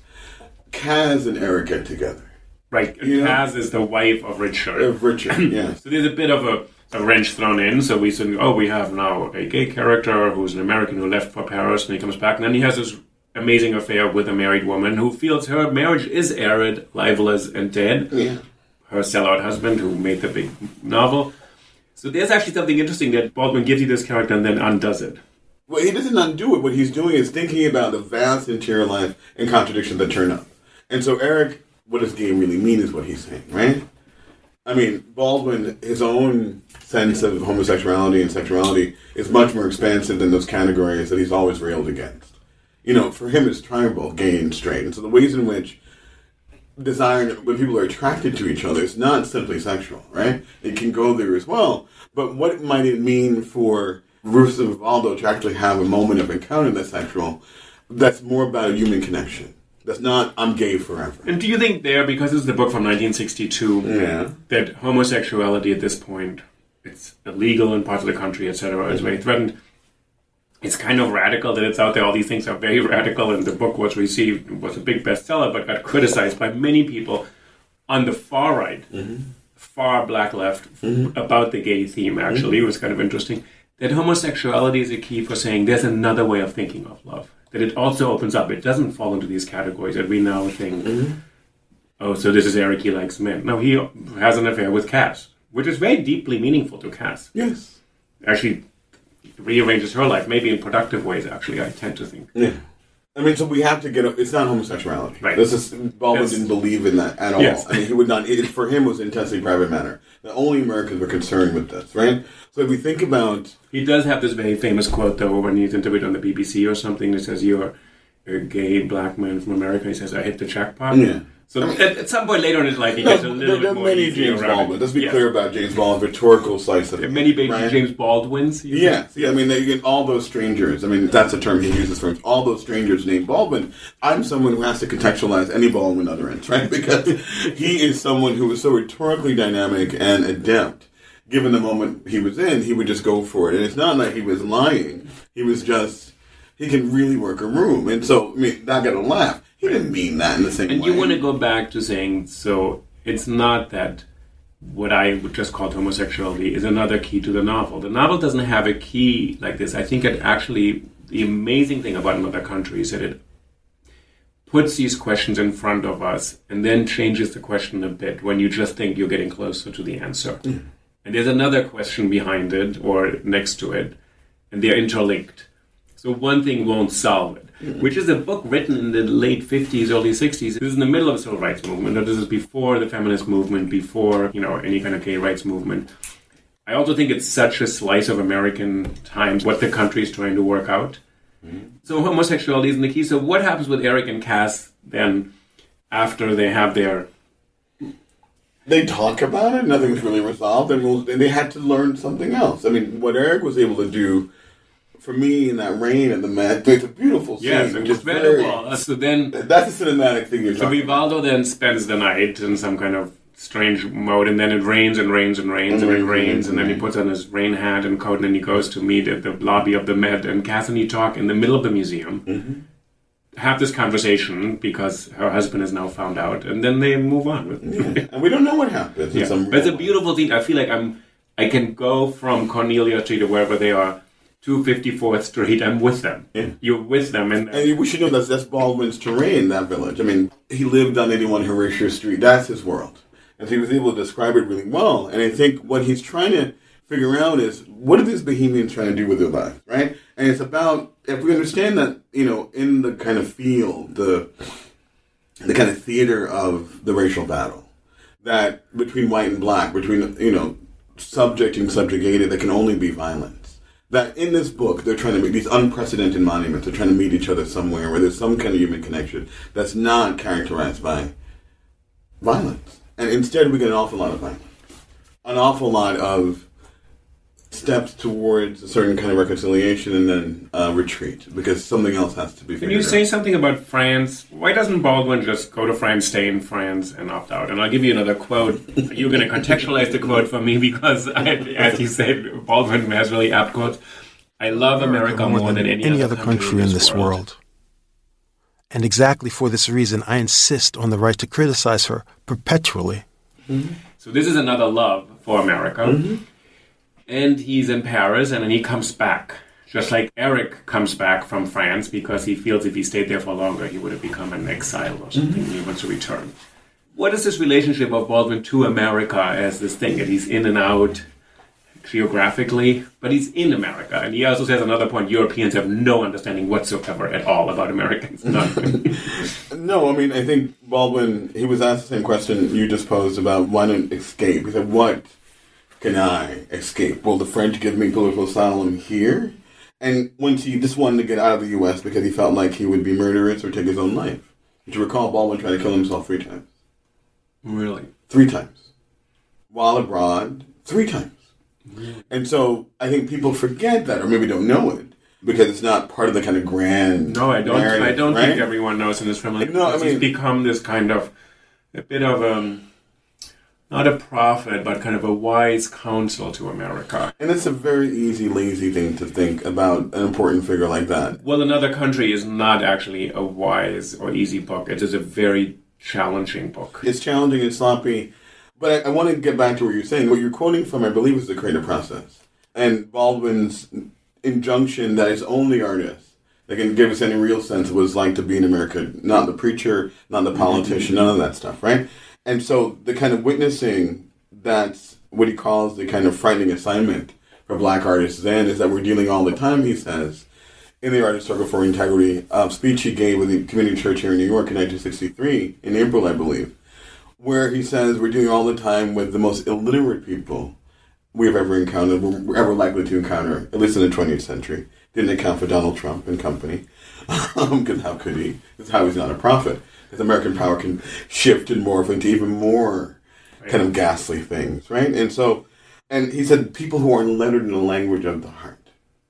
[SPEAKER 3] Kaz and Eric get together.
[SPEAKER 2] Right.
[SPEAKER 3] You know?
[SPEAKER 2] Kaz is the wife of Richard.
[SPEAKER 3] Of Richard, yes.
[SPEAKER 2] So there's a bit of a, a wrench thrown in. So we said, oh, we have now a gay character who's an American who left for Paris and he comes back. And then he has this amazing affair with a married woman who feels her marriage is arid, lifeless, and dead.
[SPEAKER 3] Yeah.
[SPEAKER 2] Her sellout husband who made the big novel. So there's actually something interesting that Baldwin gives you this character and then undoes it.
[SPEAKER 3] Well, he doesn't undo it. What he's doing is thinking about the vast interior life and contradictions that turn up. And so Eric, what does gay really mean is what he's saying, right? I mean, Baldwin, his own sense of homosexuality and sexuality is much more expansive than those categories that he's always railed against. You know, for him it's tribal, gay and straight. And so the ways in which desire, when people are attracted to each other, is not simply sexual, right? It can go there as well. But what might it mean for Rufus and Vivaldo to actually have a moment of encounter that's sexual, that's more about a human connection? That's not, I'm gay forever.
[SPEAKER 2] And do you think there, because this is the book from nineteen sixty-two,
[SPEAKER 3] Yeah.
[SPEAKER 2] that homosexuality at this point, it's illegal in parts of the country, et cetera, is very threatened? It's kind of radical that it's out there. All these things are very radical, and the book was received, was a big bestseller, but got criticized by many people on the far right, mm-hmm. far black left, mm-hmm. about the gay theme, actually. Mm-hmm. It was kind of interesting. That homosexuality is a key for saying there's another way of thinking of love. That it also opens up. It doesn't fall into these categories that we now think, mm-hmm. oh, so this is Eric, he likes men. No, he has an affair with Cass, which is very deeply meaningful to Cass.
[SPEAKER 3] Yes.
[SPEAKER 2] Actually, rearranges her life, maybe in productive ways, actually, I tend to think.
[SPEAKER 3] Yeah. I mean, so we have to get up. It's not homosexuality.
[SPEAKER 2] Right.
[SPEAKER 3] This is, Baldwin
[SPEAKER 2] Yes.
[SPEAKER 3] didn't believe in that at all.
[SPEAKER 2] Yes.
[SPEAKER 3] I mean, he would not, it, for him, it was an intensely private matter. The only Americans were concerned with this, right? So if we think about...
[SPEAKER 2] He does have this very famous quote, though, when he's interviewed on the B B C or something, that says, you're a gay black man from America. He says, I hit the jackpot.
[SPEAKER 3] Yeah.
[SPEAKER 2] So I mean, at, at some point later in his life, he
[SPEAKER 3] No,
[SPEAKER 2] gets a little
[SPEAKER 3] there,
[SPEAKER 2] bit
[SPEAKER 3] there are
[SPEAKER 2] more
[SPEAKER 3] many
[SPEAKER 2] easy
[SPEAKER 3] James
[SPEAKER 2] around
[SPEAKER 3] Baldwin.
[SPEAKER 2] it.
[SPEAKER 3] Let's be
[SPEAKER 2] Yes.
[SPEAKER 3] clear about James Baldwin's rhetorical slice of
[SPEAKER 2] There
[SPEAKER 3] it.
[SPEAKER 2] are many baby
[SPEAKER 3] right?
[SPEAKER 2] James Baldwins. you
[SPEAKER 3] Yes, yeah, I mean, they get all those strangers. I mean, that's a term he uses for him. All those strangers named Baldwin. I'm someone who has to contextualize any Baldwin utterance, right? Because he is someone who is so rhetorically dynamic and adept. Given the moment he was in, he would just go for it. And it's not like he was lying. He was just, he can really work a room. And so, I mean, I got to laugh. He didn't mean that in the same
[SPEAKER 2] And
[SPEAKER 3] way.
[SPEAKER 2] you want to go back to saying, so it's not that what I would just call homosexuality is another key to the novel. The novel doesn't have a key like this. I think it actually, the amazing thing about Another Country is that it puts these questions in front of us and then changes the question a bit when you just think you're getting closer to the answer. Mm. And there's another question behind it or next to it, and they're interlinked. So one thing won't solve it, mm-hmm. which is a book written in the late fifties, early sixties. This is in the middle of the civil rights movement, or this is before the feminist movement, before, you know, any kind of gay rights movement. I also think it's such a slice of American times, what the country is trying to work out. Mm-hmm. So homosexuality isn't the key. So what happens with Eric and Cass then after they have their...
[SPEAKER 3] They talk about it, nothing's really resolved, and, we'll, and they had to learn something else. I mean, what Eric was able to do, for me, in that rain and the Met, it's a beautiful scene.
[SPEAKER 2] Yes,
[SPEAKER 3] it
[SPEAKER 2] it's very well. So then...
[SPEAKER 3] That's a cinematic thing you're
[SPEAKER 2] So
[SPEAKER 3] talking about.
[SPEAKER 2] Vivaldo then spends the night in some kind of strange mode, and then it rains and rains and rains and, and it rains, and then he puts on his rain hat and coat, and then he goes to meet at the lobby of the Met, and Cass and he talk in the middle of the museum, mm-hmm. have this conversation because her husband is now found out, and then they move on. With
[SPEAKER 3] yeah. And we don't know what happens.
[SPEAKER 2] Yeah. But it's a beautiful thing. I feel like I'm, I can go from Cornelia Street or wherever they are to fifty-fourth Street. I'm with them. Yeah. You're with them. And,
[SPEAKER 3] and we should know that's, that's Baldwin's terrain, that village. I mean, he lived on eighty-one Horatio Street. That's his world. And so he was able to describe it really well. And I think what he's trying to figure out is, what are these Bohemians trying to do with their lives, right? And it's about, if we understand that, you know, in the kind of field, the the kind of theater of the racial battle, that between white and black, between, you know, subject and subjugated, there can only be violence. That in this book, they're trying to make these unprecedented monuments. They're trying to meet each other somewhere where there's some kind of human connection that's not characterized by violence. And instead, we get an awful lot of violence. An awful lot of steps towards a certain kind of reconciliation and then uh, retreat, because something else has to be figured out.
[SPEAKER 2] Can you say something about France? Why doesn't Baldwin just go to France, stay in France, and opt out? And I'll give you another quote. You're going to contextualize the quote for me because, I, as you said, Baldwin has really apt quotes. I love America more, more than, than any,
[SPEAKER 4] any
[SPEAKER 2] other,
[SPEAKER 4] other country, country in this world. world. And exactly for this reason, I insist on the right to criticize her perpetually.
[SPEAKER 2] Mm-hmm. So this is another love for America. Mm-hmm. And he's in Paris, and then he comes back. Just like Eric comes back from France because he feels if he stayed there for longer, he would have become an exile or something. Mm-hmm. He wants to return. What is this relationship of Baldwin to America as this thing that he's in and out geographically, but he's in America? And he also says another point, Europeans have no understanding whatsoever at all about Americans. None.
[SPEAKER 3] No, I mean, I think Baldwin, he was asked the same question you just posed about why not escape. He said, what can I escape? Will the French give me political asylum here? And once he just wanted to get out of the U S because he felt like he would be murderous or take his own life. Did you recall Baldwin tried to kill himself three times?
[SPEAKER 2] Really?
[SPEAKER 3] Three times. While abroad, three times. Mm-hmm. And so I think people forget that, or maybe don't know it, because it's not part of the kind of grand.
[SPEAKER 2] No, I don't.
[SPEAKER 3] narrative,
[SPEAKER 2] I don't
[SPEAKER 3] right?
[SPEAKER 2] think everyone knows in this film.
[SPEAKER 3] No, I
[SPEAKER 2] it's
[SPEAKER 3] mean-
[SPEAKER 2] become this kind of a bit of um, not a prophet, but kind of a wise counsel to America.
[SPEAKER 3] And it's a very easy, lazy thing to think about an important figure like that.
[SPEAKER 2] Well, Another Country is not actually a wise or easy book. It is a very challenging book.
[SPEAKER 3] It's challenging and sloppy, but I, I want to get back to what you're saying. What you're quoting from, I believe, is The Creative Process. And Baldwin's injunction that it's only artists that can give us any real sense of what it's like to be in America, not the preacher, not the politician, none of that stuff, right? And so the kind of witnessing that's what he calls the kind of frightening assignment for black artists then is that we're dealing all the time, he says, in the Artist Struggle for Integrity, a speech he gave with the Community Church here in New York in nineteen sixty-three, in April, I believe, where he says we're dealing all the time with the most illiterate people we have ever encountered, we're ever likely to encounter, at least in the twentieth century. Didn't account for Donald Trump and company, because how could he? That's how he's not a prophet. Because American power can shift and morph into even more kind of ghastly things, right? And so, and he said people who are unlettered in the language of the heart.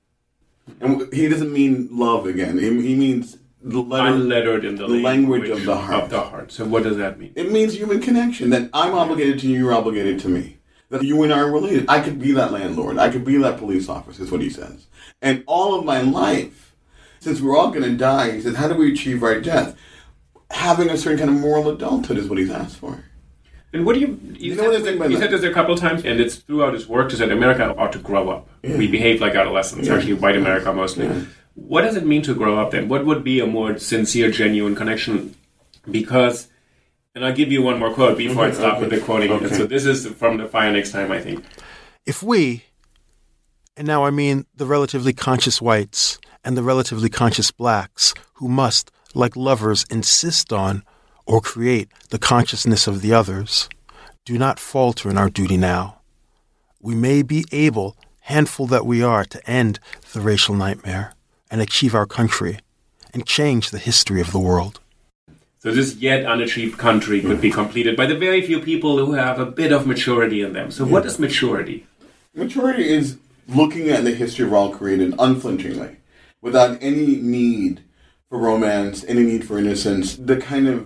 [SPEAKER 3] And he doesn't mean love again. He, he means the letter,
[SPEAKER 2] Unlettered in the,
[SPEAKER 3] the language,
[SPEAKER 2] language
[SPEAKER 3] of the heart.
[SPEAKER 2] Of the heart. So what does that mean?
[SPEAKER 3] It means human connection, that I'm obligated to you, you're obligated to me. That you and I are related. I could be that landlord. I could be that police officer, is what he says. And all of my life, since we're all going to die, he says, how do we achieve right death? Having a certain kind of moral adulthood is what he's asked for.
[SPEAKER 2] And what do you... You,
[SPEAKER 3] You
[SPEAKER 2] said,
[SPEAKER 3] know what I think by
[SPEAKER 2] you
[SPEAKER 3] that?
[SPEAKER 2] said this a couple times, and it's throughout his work, to say America ought to grow up.
[SPEAKER 3] Yeah.
[SPEAKER 2] We behave like adolescents,
[SPEAKER 3] Yeah.
[SPEAKER 2] actually white America mostly.
[SPEAKER 3] Yeah.
[SPEAKER 2] What does it mean to grow up then? What would be a more sincere, genuine connection? Because... And I'll give you one more quote before
[SPEAKER 3] Okay,
[SPEAKER 2] I stop
[SPEAKER 3] okay.
[SPEAKER 2] with the quoting.
[SPEAKER 3] Okay.
[SPEAKER 2] And so this is from The Fire Next Time, I think.
[SPEAKER 4] If we, and now I mean the relatively conscious whites and the relatively conscious blacks, who must, like lovers, insist on or create the consciousness of the others, do not falter in our duty now, we may be able, handful that we are, to end the racial nightmare and achieve our country and change the history of the world.
[SPEAKER 2] So this yet unachieved country could be completed by the very few people who have a bit of maturity in them. So what is maturity?
[SPEAKER 3] Maturity is looking at the history of all created unflinchingly, without any need for romance, any need for innocence, the kind of,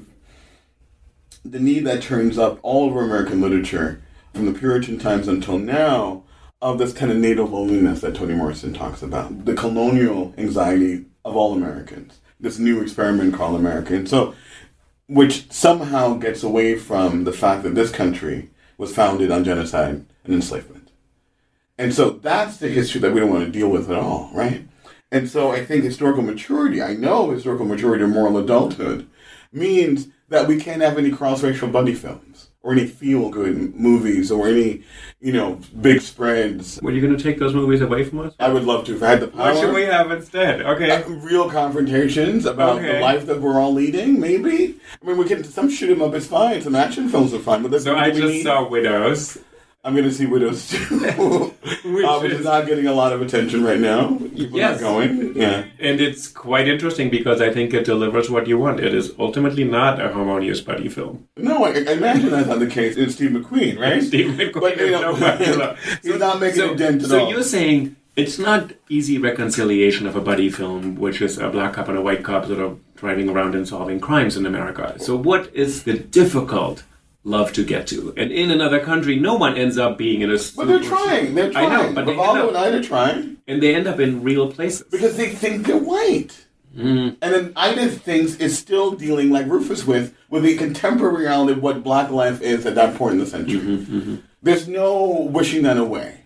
[SPEAKER 3] the need that turns up all over American literature, from the Puritan times until now, of this kind of native loneliness that Toni Morrison talks about, the colonial anxiety of all Americans, this new experiment called America. And so, which somehow gets away from the fact that this country was founded on genocide and enslavement. And so that's the history that we don't want to deal with at all, right? And so I think historical maturity, I know historical maturity or moral adulthood, means that we can't have any cross-racial buddy films or any feel-good movies or any, you know, big spreads.
[SPEAKER 2] Were you going to take those movies away from us?
[SPEAKER 3] I would love to if I had the power.
[SPEAKER 2] What should we have instead? Okay.
[SPEAKER 3] Uh, real confrontations about
[SPEAKER 2] Okay.
[SPEAKER 3] the life that we're all leading, maybe. I mean, we can some shoot 'em up is fine. Some action films are fine. But there's
[SPEAKER 2] So
[SPEAKER 3] what
[SPEAKER 2] I
[SPEAKER 3] we
[SPEAKER 2] just
[SPEAKER 3] need.
[SPEAKER 2] saw Widows.
[SPEAKER 3] I'm going to see Widows too,
[SPEAKER 2] Which
[SPEAKER 3] uh, which is
[SPEAKER 2] is-
[SPEAKER 3] not getting a lot of attention right now. People
[SPEAKER 2] Yes.
[SPEAKER 3] are going. Yeah.
[SPEAKER 2] And it's quite interesting because I think it delivers what you want. It is ultimately not a harmonious buddy film.
[SPEAKER 3] No, I, I imagine that's not the case in Steve McQueen, right?
[SPEAKER 2] Steve McQueen
[SPEAKER 3] But, you
[SPEAKER 2] is
[SPEAKER 3] know,
[SPEAKER 2] no
[SPEAKER 3] he's not making
[SPEAKER 2] so,
[SPEAKER 3] a dent at
[SPEAKER 2] so
[SPEAKER 3] all.
[SPEAKER 2] you're saying it's not easy reconciliation of a buddy film, which is a black cop and a white cop sort of driving around and solving crimes in America. So what is the difficult love to get to? And in Another Country, no one ends up being in a...
[SPEAKER 3] But they're trying. They're trying.
[SPEAKER 2] I know, but they end
[SPEAKER 3] Vivaldo
[SPEAKER 2] up-
[SPEAKER 3] and Ida trying.
[SPEAKER 2] And they end up in real places.
[SPEAKER 3] Because they think they're white.
[SPEAKER 2] Mm.
[SPEAKER 3] And then Ida thinks is still dealing, like Rufus with, with the contemporary reality of what black life is at that point in the century.
[SPEAKER 2] Mm-hmm, mm-hmm.
[SPEAKER 3] There's no wishing that away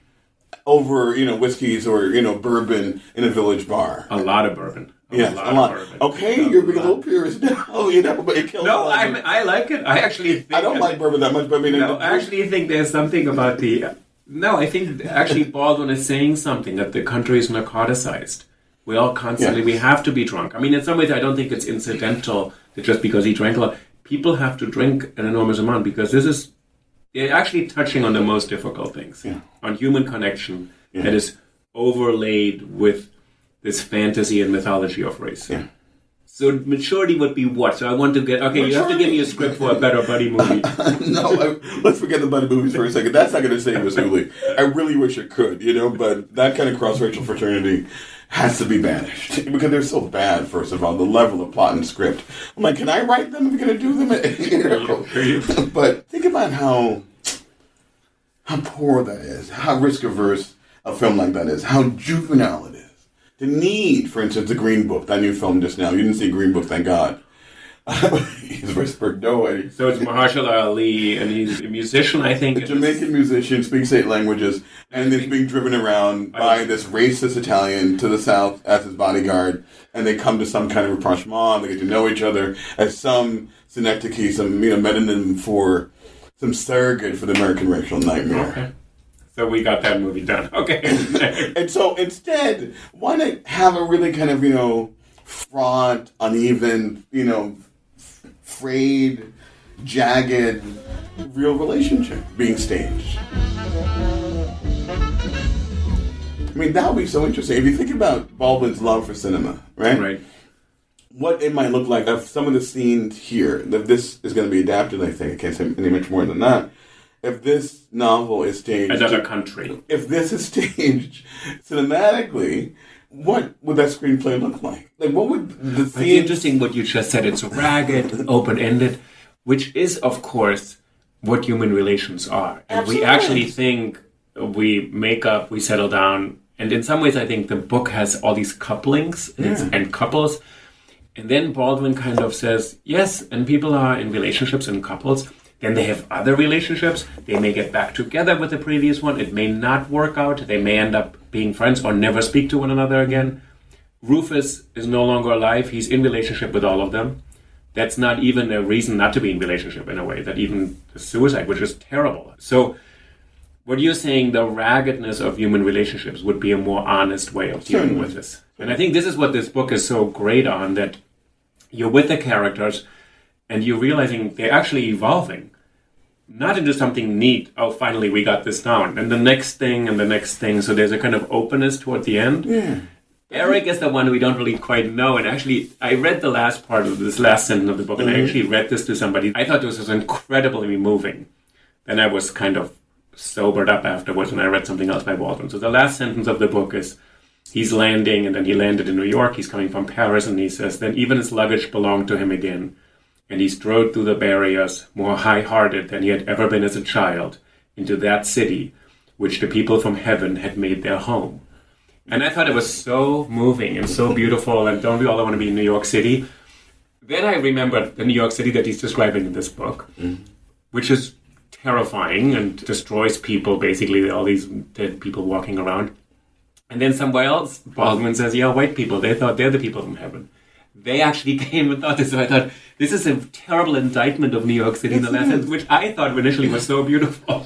[SPEAKER 3] over, you know, whiskeys or, you know, bourbon in a village bar.
[SPEAKER 2] A lot of bourbon. A
[SPEAKER 3] Yes,
[SPEAKER 2] lot
[SPEAKER 3] a lot.
[SPEAKER 2] of bourbon.
[SPEAKER 3] Okay,
[SPEAKER 2] A
[SPEAKER 3] you're being a
[SPEAKER 2] lot.
[SPEAKER 3] little purist now, you know, but it kills
[SPEAKER 2] No,
[SPEAKER 3] a lot
[SPEAKER 2] I
[SPEAKER 3] of-
[SPEAKER 2] I like it. I actually think...
[SPEAKER 3] I don't like bourbon that much, but I mean...
[SPEAKER 2] No,
[SPEAKER 3] it-
[SPEAKER 2] I actually think there's something about the... No, I think actually Baldwin is saying something, that the country is narcoticized. We all constantly...
[SPEAKER 3] Yes.
[SPEAKER 2] We have to be drunk. I mean, in some ways, I don't think it's incidental that just because he drank a lot. People have to drink an enormous amount because this is... They're actually touching on the most difficult things.
[SPEAKER 3] Yeah.
[SPEAKER 2] On human connection
[SPEAKER 3] Yeah.
[SPEAKER 2] that is overlaid with this fantasy and mythology of race.
[SPEAKER 3] Yeah.
[SPEAKER 2] So maturity would be what? So I want to get... Okay, you have to give me a script for a better buddy movie.
[SPEAKER 3] no, I, let's forget the buddy movies for a second. That's not going to save us, Uli. I really wish it could, you know, but that kind of cross-racial fraternity has to be banished because they're so bad. First of all, the level of plot and script. I'm like, can I write them if you're going to do them? You know? But think about how how poor that is, how risk averse a film like that is, how juvenile it is. The need, for instance, the Green Book, that new film just now. You didn't see Green Book, thank God. He's whispered, no.
[SPEAKER 2] So it's Mahershala Ali, and he's a musician, I think.
[SPEAKER 3] A Jamaican musician, speaks eight languages, and is being driven around by this racist Italian to the south as his bodyguard, and they come to some kind of rapprochement, they get to know each other as some synecdoche, some, you know, metonym for some surrogate for the American racial nightmare.
[SPEAKER 2] Okay. So we got that movie done. Okay.
[SPEAKER 3] And so instead, why not have a really kind of, you know, fraught, uneven, you know, frayed, jagged, real relationship being staged? I mean, that would be so interesting. If you think about Baldwin's love for cinema, right?
[SPEAKER 2] Right.
[SPEAKER 3] What it might look like if some of the scenes here, if this is going to be adapted, I think, I can't say any much more than that. If this novel is staged...
[SPEAKER 2] Another country.
[SPEAKER 3] If this is staged cinematically, what would that screenplay look like? Like, what would the
[SPEAKER 2] It's
[SPEAKER 3] scene...
[SPEAKER 2] interesting what you just said. It's ragged, open-ended, which is, of course, what human relations are. And
[SPEAKER 3] Absolutely.
[SPEAKER 2] we actually think we make up, we settle down. And in some ways, I think the book has all these couplings and, it's,
[SPEAKER 3] Yeah.
[SPEAKER 2] and couples. And then Baldwin kind of says, yes, and people are in relationships and couples. Then they have other relationships. They may get back together with the previous one. It may not work out. They may end up being friends or never speak to one another again. Rufus is no longer alive. He's in relationship with all of them. That's not even a reason not to be in relationship in a way. That even the suicide, which is terrible. So what you're saying, the raggedness of human relationships would be a more honest way of dealing
[SPEAKER 3] Certainly.
[SPEAKER 2] with this. And I think this is what this book is so great on, that you're with the characters and you're realizing they're actually evolving. Not into something neat, oh, finally we got this down. And the next thing and the next thing. So there's a kind of openness toward the end.
[SPEAKER 3] Yeah.
[SPEAKER 2] Eric is the one we don't really quite know. And actually, I read the last part of this last sentence of the book, and
[SPEAKER 3] Mm-hmm.
[SPEAKER 2] I actually read this to somebody. I thought this was incredibly moving. Then I was kind of sobered up afterwards when I read something else by Baldwin. So the last sentence of the book is, he's landing, and then he landed in New York. He's coming from Paris, and he says, then even his luggage belonged to him again. And he strode through the barriers, more high-hearted than he had ever been as a child, into that city, which the people from heaven had made their home. And I thought it was so moving and so beautiful, and don't we all want to be in New York City? Then I remembered the New York City that he's describing in this book, mm-hmm. which is terrifying and destroys people, basically, all these dead people walking around. And then somewhere else, Baldwin says, yeah, white people, they thought they're the people from heaven. They actually came and thought this, so I thought, this is a terrible indictment of New York City in the last sentence, which I thought initially was so beautiful.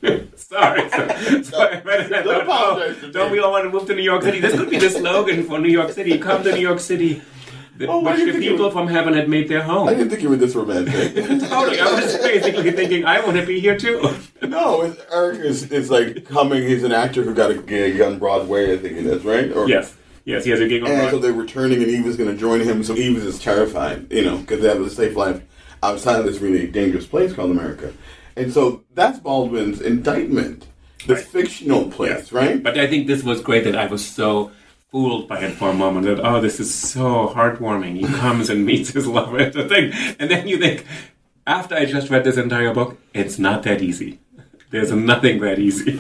[SPEAKER 2] Sorry. So, so I read it and I thought, oh, don't we all want to move to New York City? This could be the slogan for New York City. Come to New York City, the,
[SPEAKER 3] oh,
[SPEAKER 2] which the people from heaven had made their home.
[SPEAKER 3] I didn't think you were this romantic.
[SPEAKER 2] Totally. I was basically thinking, I want to be here too.
[SPEAKER 3] No, it's, Eric is, is like coming, he's an actor who got a gig on Broadway, I think it is, right? Or,
[SPEAKER 2] yes. Yes, he has a gig on
[SPEAKER 3] And
[SPEAKER 2] Broadway.
[SPEAKER 3] so they're returning, and Eve is going to join him. So Eve is terrified, you know, because they have a safe life outside of this really dangerous place called America. And so that's Baldwin's indictment, this
[SPEAKER 2] Right.
[SPEAKER 3] fictional place,
[SPEAKER 2] Yes.
[SPEAKER 3] right?
[SPEAKER 2] But I think this was great that I was so fooled by it for a moment. That, oh, this is so heartwarming. He comes and meets his lover at the thing. And then you think, after I just read this entire book, it's not that easy. There's nothing that easy.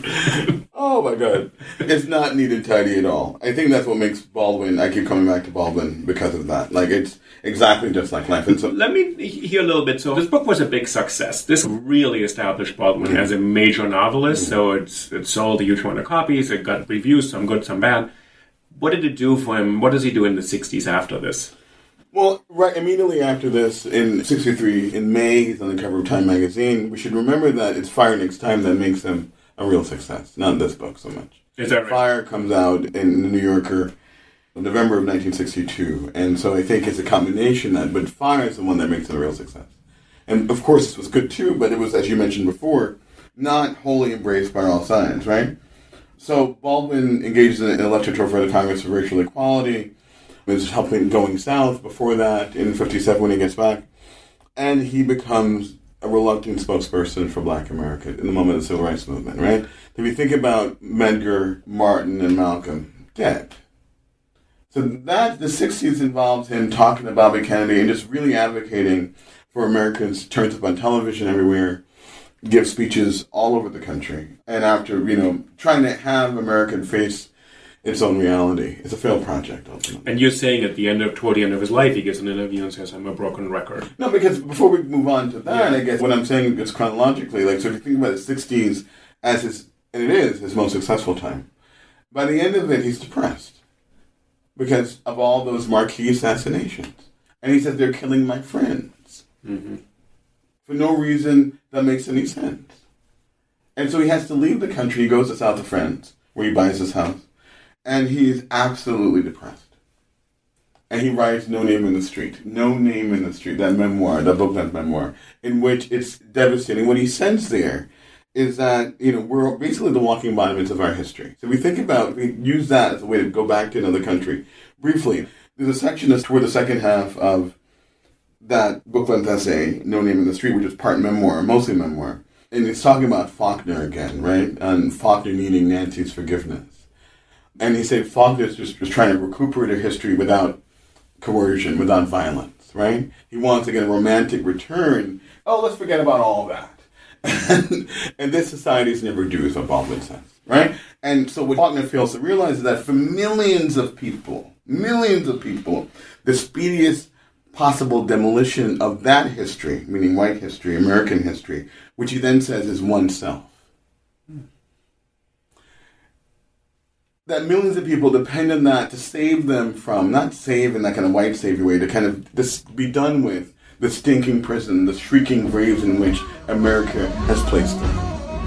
[SPEAKER 3] Oh my God. It's not neat and tidy at all. I think that's what makes Baldwin, I keep coming back to Baldwin because of that. Like, it's exactly just like life. And so,
[SPEAKER 2] Let me hear a little bit. So this book was a big success. This really established Baldwin mm-hmm. as a major novelist. Mm-hmm. So it's it sold a huge amount of copies. It got reviews, some good, some bad. What did it do for him? What does he do in the sixties after this?
[SPEAKER 3] well, right immediately after this, in sixty-three, in May, he's on the cover of Time magazine. We should remember that it's Fire Next Time that makes him a real success, not this book so much.
[SPEAKER 2] Is that right?
[SPEAKER 3] Fire comes out in the New Yorker in November of nineteen sixty-two, and so I think it's a combination of that, but Fire is the one that makes it a real success. And of course this was good too, but it was, as you mentioned before, not wholly embraced by all sides, right? So Baldwin engages in an electoral for the Congress for Racial Equality. He was helping Going South before that, in fifty-seven when he gets back. And he becomes a reluctant spokesperson for Black America in the moment of the Civil Rights Movement, right? If you think about Medgar, Martin, and Malcolm, dead. So that, the sixties involves him talking about Bobby Kennedy and just really advocating for Americans, turns up on television everywhere, give speeches all over the country. And after, you know, trying to have America face its own reality. It's a failed project, ultimately.
[SPEAKER 2] And you're saying at the end of, toward the end of his life, he gives an interview and says, I'm a broken record.
[SPEAKER 3] No, because before we move on to that,
[SPEAKER 2] Yeah.
[SPEAKER 3] I guess what I'm saying is chronologically, like, so if you think about the sixties as his, and it is his most successful time, by the end of it, he's depressed because of all those marquee assassinations. And he says, they're killing my friends.
[SPEAKER 2] Mm-hmm.
[SPEAKER 3] For no reason that makes any sense. And so he has to leave the country. He goes to South of France, where he buys his house. And he's absolutely depressed. And he writes No Name in the Street. No Name in the Street, that memoir, that book, that memoir, in which it's devastating. What he says there is that, you know, we're basically the walking monuments of our history. So we think about, we use that as a way to go back to another country. Briefly, there's a section that's toward the second half of that book-length essay, No Name in the Street, which is part memoir, mostly memoir. And it's talking about Faulkner again, right? And Faulkner needing Nancy's forgiveness. And he said Faulkner just was trying to recuperate a history without coercion, without violence, right? He wants to get a romantic return. Oh, let's forget about all that. and, and this society's never due, is what Baldwin says, right? And so what Faulkner fails to realize is that for millions of people, millions of people, the speediest possible demolition of that history, meaning white history, American history, which he then says is oneself. That millions of people depend on that to save them from, not save in that kind of white savior way, to kind of this, be done with the stinking prison, the shrieking graves in which America has placed them.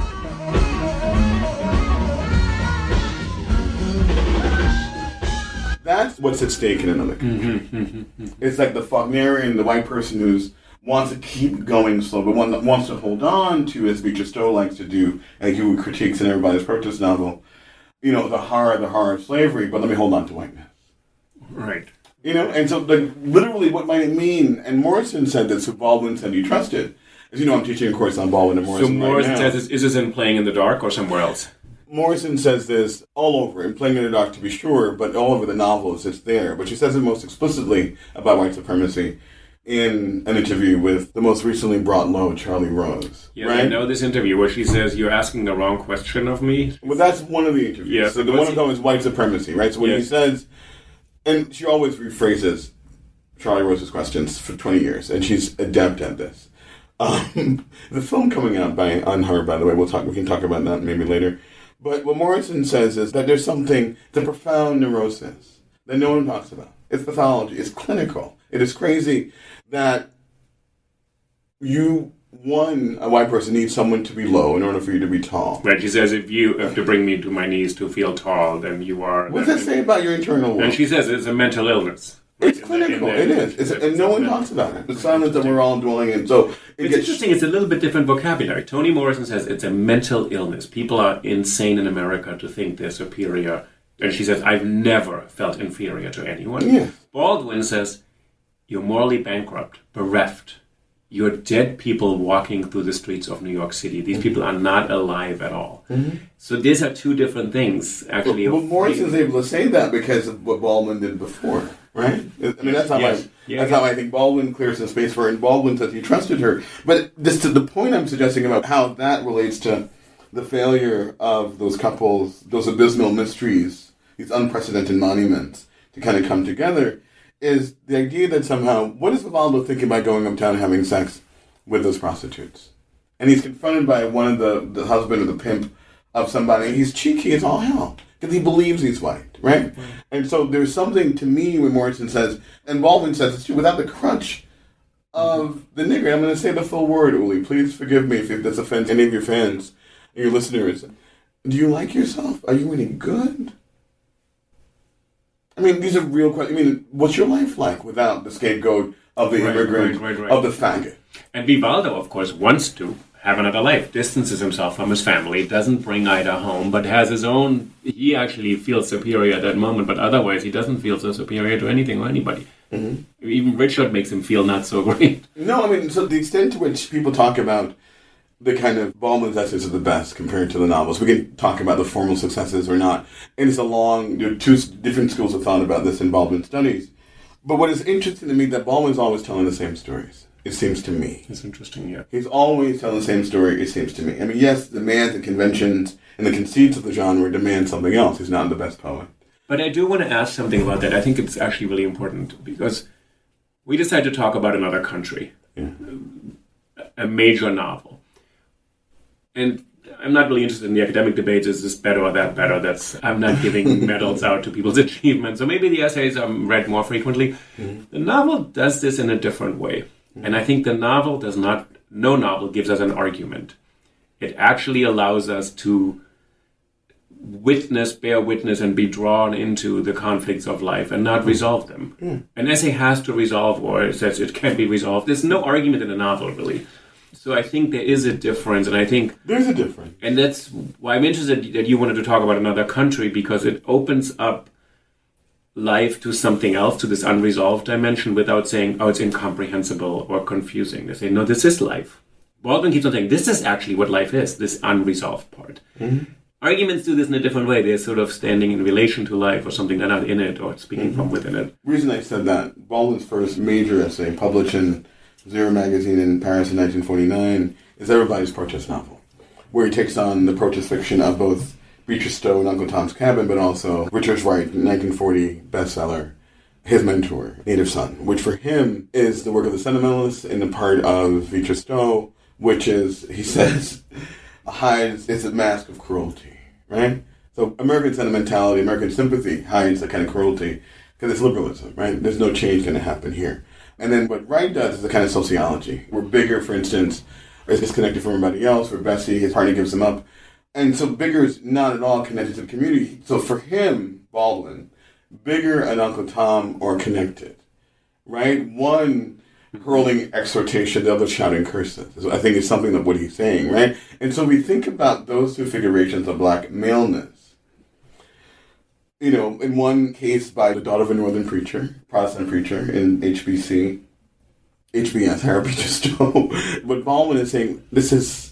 [SPEAKER 3] That's what's at stake in another country.
[SPEAKER 2] Mm-hmm, mm-hmm, mm-hmm.
[SPEAKER 3] It's like the Faulknerian, the white person who's wants to keep going slow, but one that wants to hold on to, as Beecher Stowe likes to do, and he critiques in Everybody's Protest novel, you know, the horror, the horror of slavery, but let me hold on to whiteness.
[SPEAKER 2] Right.
[SPEAKER 3] You know, and so like, literally what might it mean, and Morrison said this, who Baldwin said he trusted. As you know, I'm teaching a course on Baldwin and Morrison
[SPEAKER 2] So Morrison
[SPEAKER 3] right now.
[SPEAKER 2] says, is this in Playing in the Dark or somewhere else?
[SPEAKER 3] Morrison says this all over, in Playing in the Dark to be sure, but all over the novels it's there. But she says it most explicitly about white supremacy in an interview with the most recently brought low, Charlie Rose.
[SPEAKER 2] Yeah,
[SPEAKER 3] right?
[SPEAKER 2] I know this interview where she says, you're asking the wrong question of me.
[SPEAKER 3] Well, that's one of the interviews.
[SPEAKER 2] Yeah,
[SPEAKER 3] so the
[SPEAKER 2] what's
[SPEAKER 3] one of them is white supremacy, right? So when
[SPEAKER 2] Yes.
[SPEAKER 3] he says, and she always rephrases Charlie Rose's questions for twenty years, and she's adept at this. Um, the film coming out by on her, by the way, we'll talk. We can talk about that maybe later. But what Morrison says is that there's something, the profound neurosis that no one talks about. It's pathology. It's clinical. It is crazy that you, one, a white person, needs someone to be low in order for you to be tall.
[SPEAKER 2] Right, she says, if you have to bring me to my knees to feel tall, then you are...
[SPEAKER 3] What does that say about your internal world?
[SPEAKER 2] And she says it's a mental illness.
[SPEAKER 3] It's
[SPEAKER 2] In the-
[SPEAKER 3] clinical.
[SPEAKER 2] in the-
[SPEAKER 3] It is. It's, and no one talks about it. The silence that we're all dwelling in. So it
[SPEAKER 2] It's
[SPEAKER 3] gets,
[SPEAKER 2] interesting. It's a little bit different vocabulary. Toni Morrison says it's a mental illness. People are insane in America to think they're superior. And she says, I've never felt inferior to anyone.
[SPEAKER 3] Yeah.
[SPEAKER 2] Baldwin says, you're morally bankrupt, bereft. You're dead people walking through the streets of New York City. These people are not alive at all.
[SPEAKER 3] Mm-hmm.
[SPEAKER 2] So these are two different things, actually.
[SPEAKER 3] But,
[SPEAKER 2] of
[SPEAKER 3] but Morrison's
[SPEAKER 2] freedom.
[SPEAKER 3] able to say that because of what Baldwin did before, right? I mean, that's how
[SPEAKER 2] Yes.
[SPEAKER 3] I
[SPEAKER 2] Yeah,
[SPEAKER 3] that's
[SPEAKER 2] yeah.
[SPEAKER 3] how I think Baldwin clears some space for her, and Baldwin says he trusted her. But this to the point I'm suggesting about how that relates to the failure of those couples, those abysmal mysteries, these unprecedented monuments to kind of come together, is the idea that somehow, what is Vivaldo thinking about going uptown and having sex with those prostitutes? And he's confronted by one of the, the husband or the pimp of somebody. He's cheeky as all hell because he believes he's white, right? Mm-hmm. And so there's something to me when Morrison says, and Baldwin says it's true, without the crutch of the nigger. I'm going to say the full word, Uli. Please forgive me if this offends any of your fans and your listeners. Do you like yourself? Are you any good? I mean, these are real questions. I mean, what's your life like without the scapegoat of the
[SPEAKER 2] Right,
[SPEAKER 3] immigrant,
[SPEAKER 2] right, right, right.
[SPEAKER 3] of the faggot?
[SPEAKER 2] And Vivaldo, of course, wants to have another life, distances himself from his family, doesn't bring Ida home, but has his own... He actually feels superior at that moment, but otherwise he doesn't feel so superior to anything or anybody. Mm-hmm. Even Richard makes him feel not so great.
[SPEAKER 3] No, I mean, so the extent to which people talk about the kind of Baldwin's essays are the best compared to the novels. We can talk about the formal successes or not. And it's a long, there are two different schools of thought about this in Baldwin studies. But what is interesting to me that Baldwin's always telling the same stories, it seems to me.
[SPEAKER 2] It's interesting, yeah.
[SPEAKER 3] He's always telling the same story, it seems to me. I mean, yes, the demands and conventions and the conceits of the genre demand something else. He's not the best poet.
[SPEAKER 2] But I do want to ask something about that. I think it's actually really important because we decided to talk about another country,
[SPEAKER 3] Yeah.
[SPEAKER 2] a major novel. And I'm not really interested in the academic debates. Is this better or that better? That's I'm not giving medals out to people's achievements. So maybe the essays are read more frequently. Mm-hmm. The novel does this in a different way. Mm-hmm. And I think the novel does not, no novel gives us an argument. It actually allows us to witness, bear witness, and be drawn into the conflicts of life and not resolve them. Mm. An essay has to resolve, or it says it can't be resolved. There's no argument in a novel, really. So I think there is a difference, and I think...
[SPEAKER 3] There's a difference.
[SPEAKER 2] And that's why I'm interested that you wanted to talk about another country, because it opens up life to something else, to this unresolved dimension, without saying, oh, it's incomprehensible or confusing. They say, no, this is life. Baldwin keeps on saying, this is actually what life is, this unresolved part. Mm-hmm. Arguments do this in a different way. They're sort of standing in relation to life or something. They're not in it or speaking mm-hmm. from within it.
[SPEAKER 3] The reason I said that, Baldwin's first major essay, published in Zero magazine in Paris in nineteen forty-nine, is Everybody's Protest Novel, where he takes on the protest fiction of both Beatrice Stowe and Uncle Tom's Cabin, but also Richard Wright, nineteen forty bestseller, his mentor, Native Son, which for him is the work of the sentimentalists in the part of Beatrice Stowe, which is, he says, hides, it's a mask of cruelty, right? So American sentimentality, American sympathy hides that kind of cruelty because it's liberalism, right? There's no change going to happen here. And then what Wright does is a kind of sociology, where Bigger, for instance, is disconnected from everybody else, where Bessie, his party gives him up. And so Bigger is not at all connected to the community. So for him, Baldwin, Bigger and Uncle Tom are connected, right? One hurling exhortation, the other shouting curses. I think is something of what he's saying, right? And so we think about those two figurations of black maleness. You know, in one case by the daughter of a northern preacher, Protestant preacher in H B C, H B S, Harry Beecher Stowe. But Baldwin is saying this is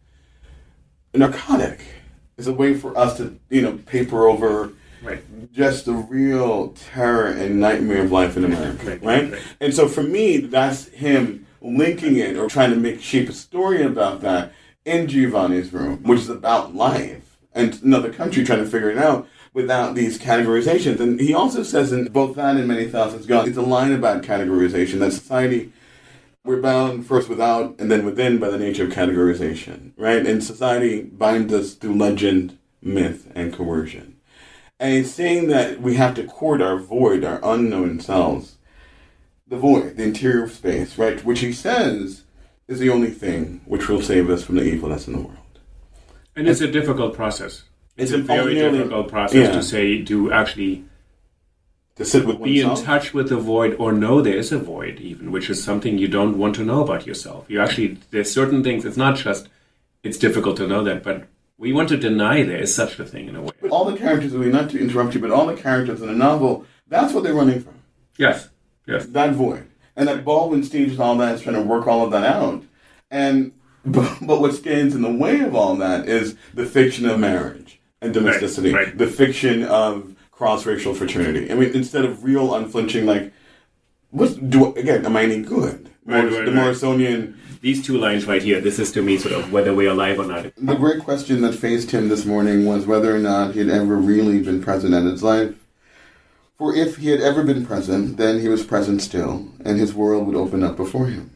[SPEAKER 3] a narcotic. It's a way for us to, you know, paper over right. just the real terror and nightmare of life in America, right? right? right. And so for me, that's him linking it or trying to make shape a story about that in Giovanni's Room, which is about life and another country trying to figure it out without these categorizations. And he also says in both that and Many Thousands Gone, it's a line about categorization, that society, we're bound first without and then within by the nature of categorization, right? And society binds us through legend, myth, and coercion. And he's saying that we have to court our void, our unknown selves, the void, the interior space, right? Which he says is the only thing which will save us from the evil that's in the world.
[SPEAKER 2] And it's a difficult process. It's, it's a very nearly, difficult process yeah. to say, to actually
[SPEAKER 3] to sit with
[SPEAKER 2] be
[SPEAKER 3] oneself.
[SPEAKER 2] in touch with the void or know there is a void even, which is something you don't want to know about yourself. You actually, there's certain things, it's not just, it's difficult to know that, but we want to deny there is such a thing in a way.
[SPEAKER 3] But all the characters, not to interrupt you, but all the characters in the novel, that's what they're running from.
[SPEAKER 2] Yes, yes.
[SPEAKER 3] That void. And that Baldwin stages all that is trying to work all of that out. And but, but what stands in the way of all that is the fiction of marriage and domesticity, right, right. the fiction of cross-racial fraternity. I mean, instead of real unflinching, like, what's, do, again, am I any good?
[SPEAKER 2] Right, right,
[SPEAKER 3] the
[SPEAKER 2] right.
[SPEAKER 3] Morrisonian...
[SPEAKER 2] These two lines right here, this is to me sort of whether we're alive or not.
[SPEAKER 3] The great question that faced him this morning was whether or not he had ever really been present in his life. For if he had ever been present, then he was present still, and his world would open up before him.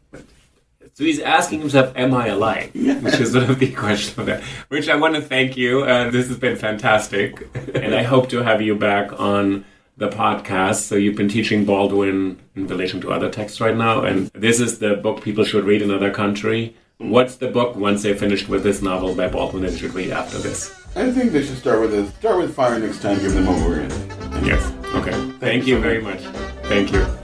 [SPEAKER 2] So he's asking himself, am I alive?
[SPEAKER 3] Yeah.
[SPEAKER 2] Which is sort of the question of that. Which I want to thank you. Uh, this has been fantastic. And I hope to have you back on the podcast. So you've been teaching Baldwin in relation to other texts right now. And this is the book people should read in another country. What's the book, once they're finished with this novel by Baldwin, they should read after this?
[SPEAKER 3] I think they should start with this. Start with Fire next time, give them what we're in.
[SPEAKER 2] Yes. Okay. Thank, Thank you very much. Thank you.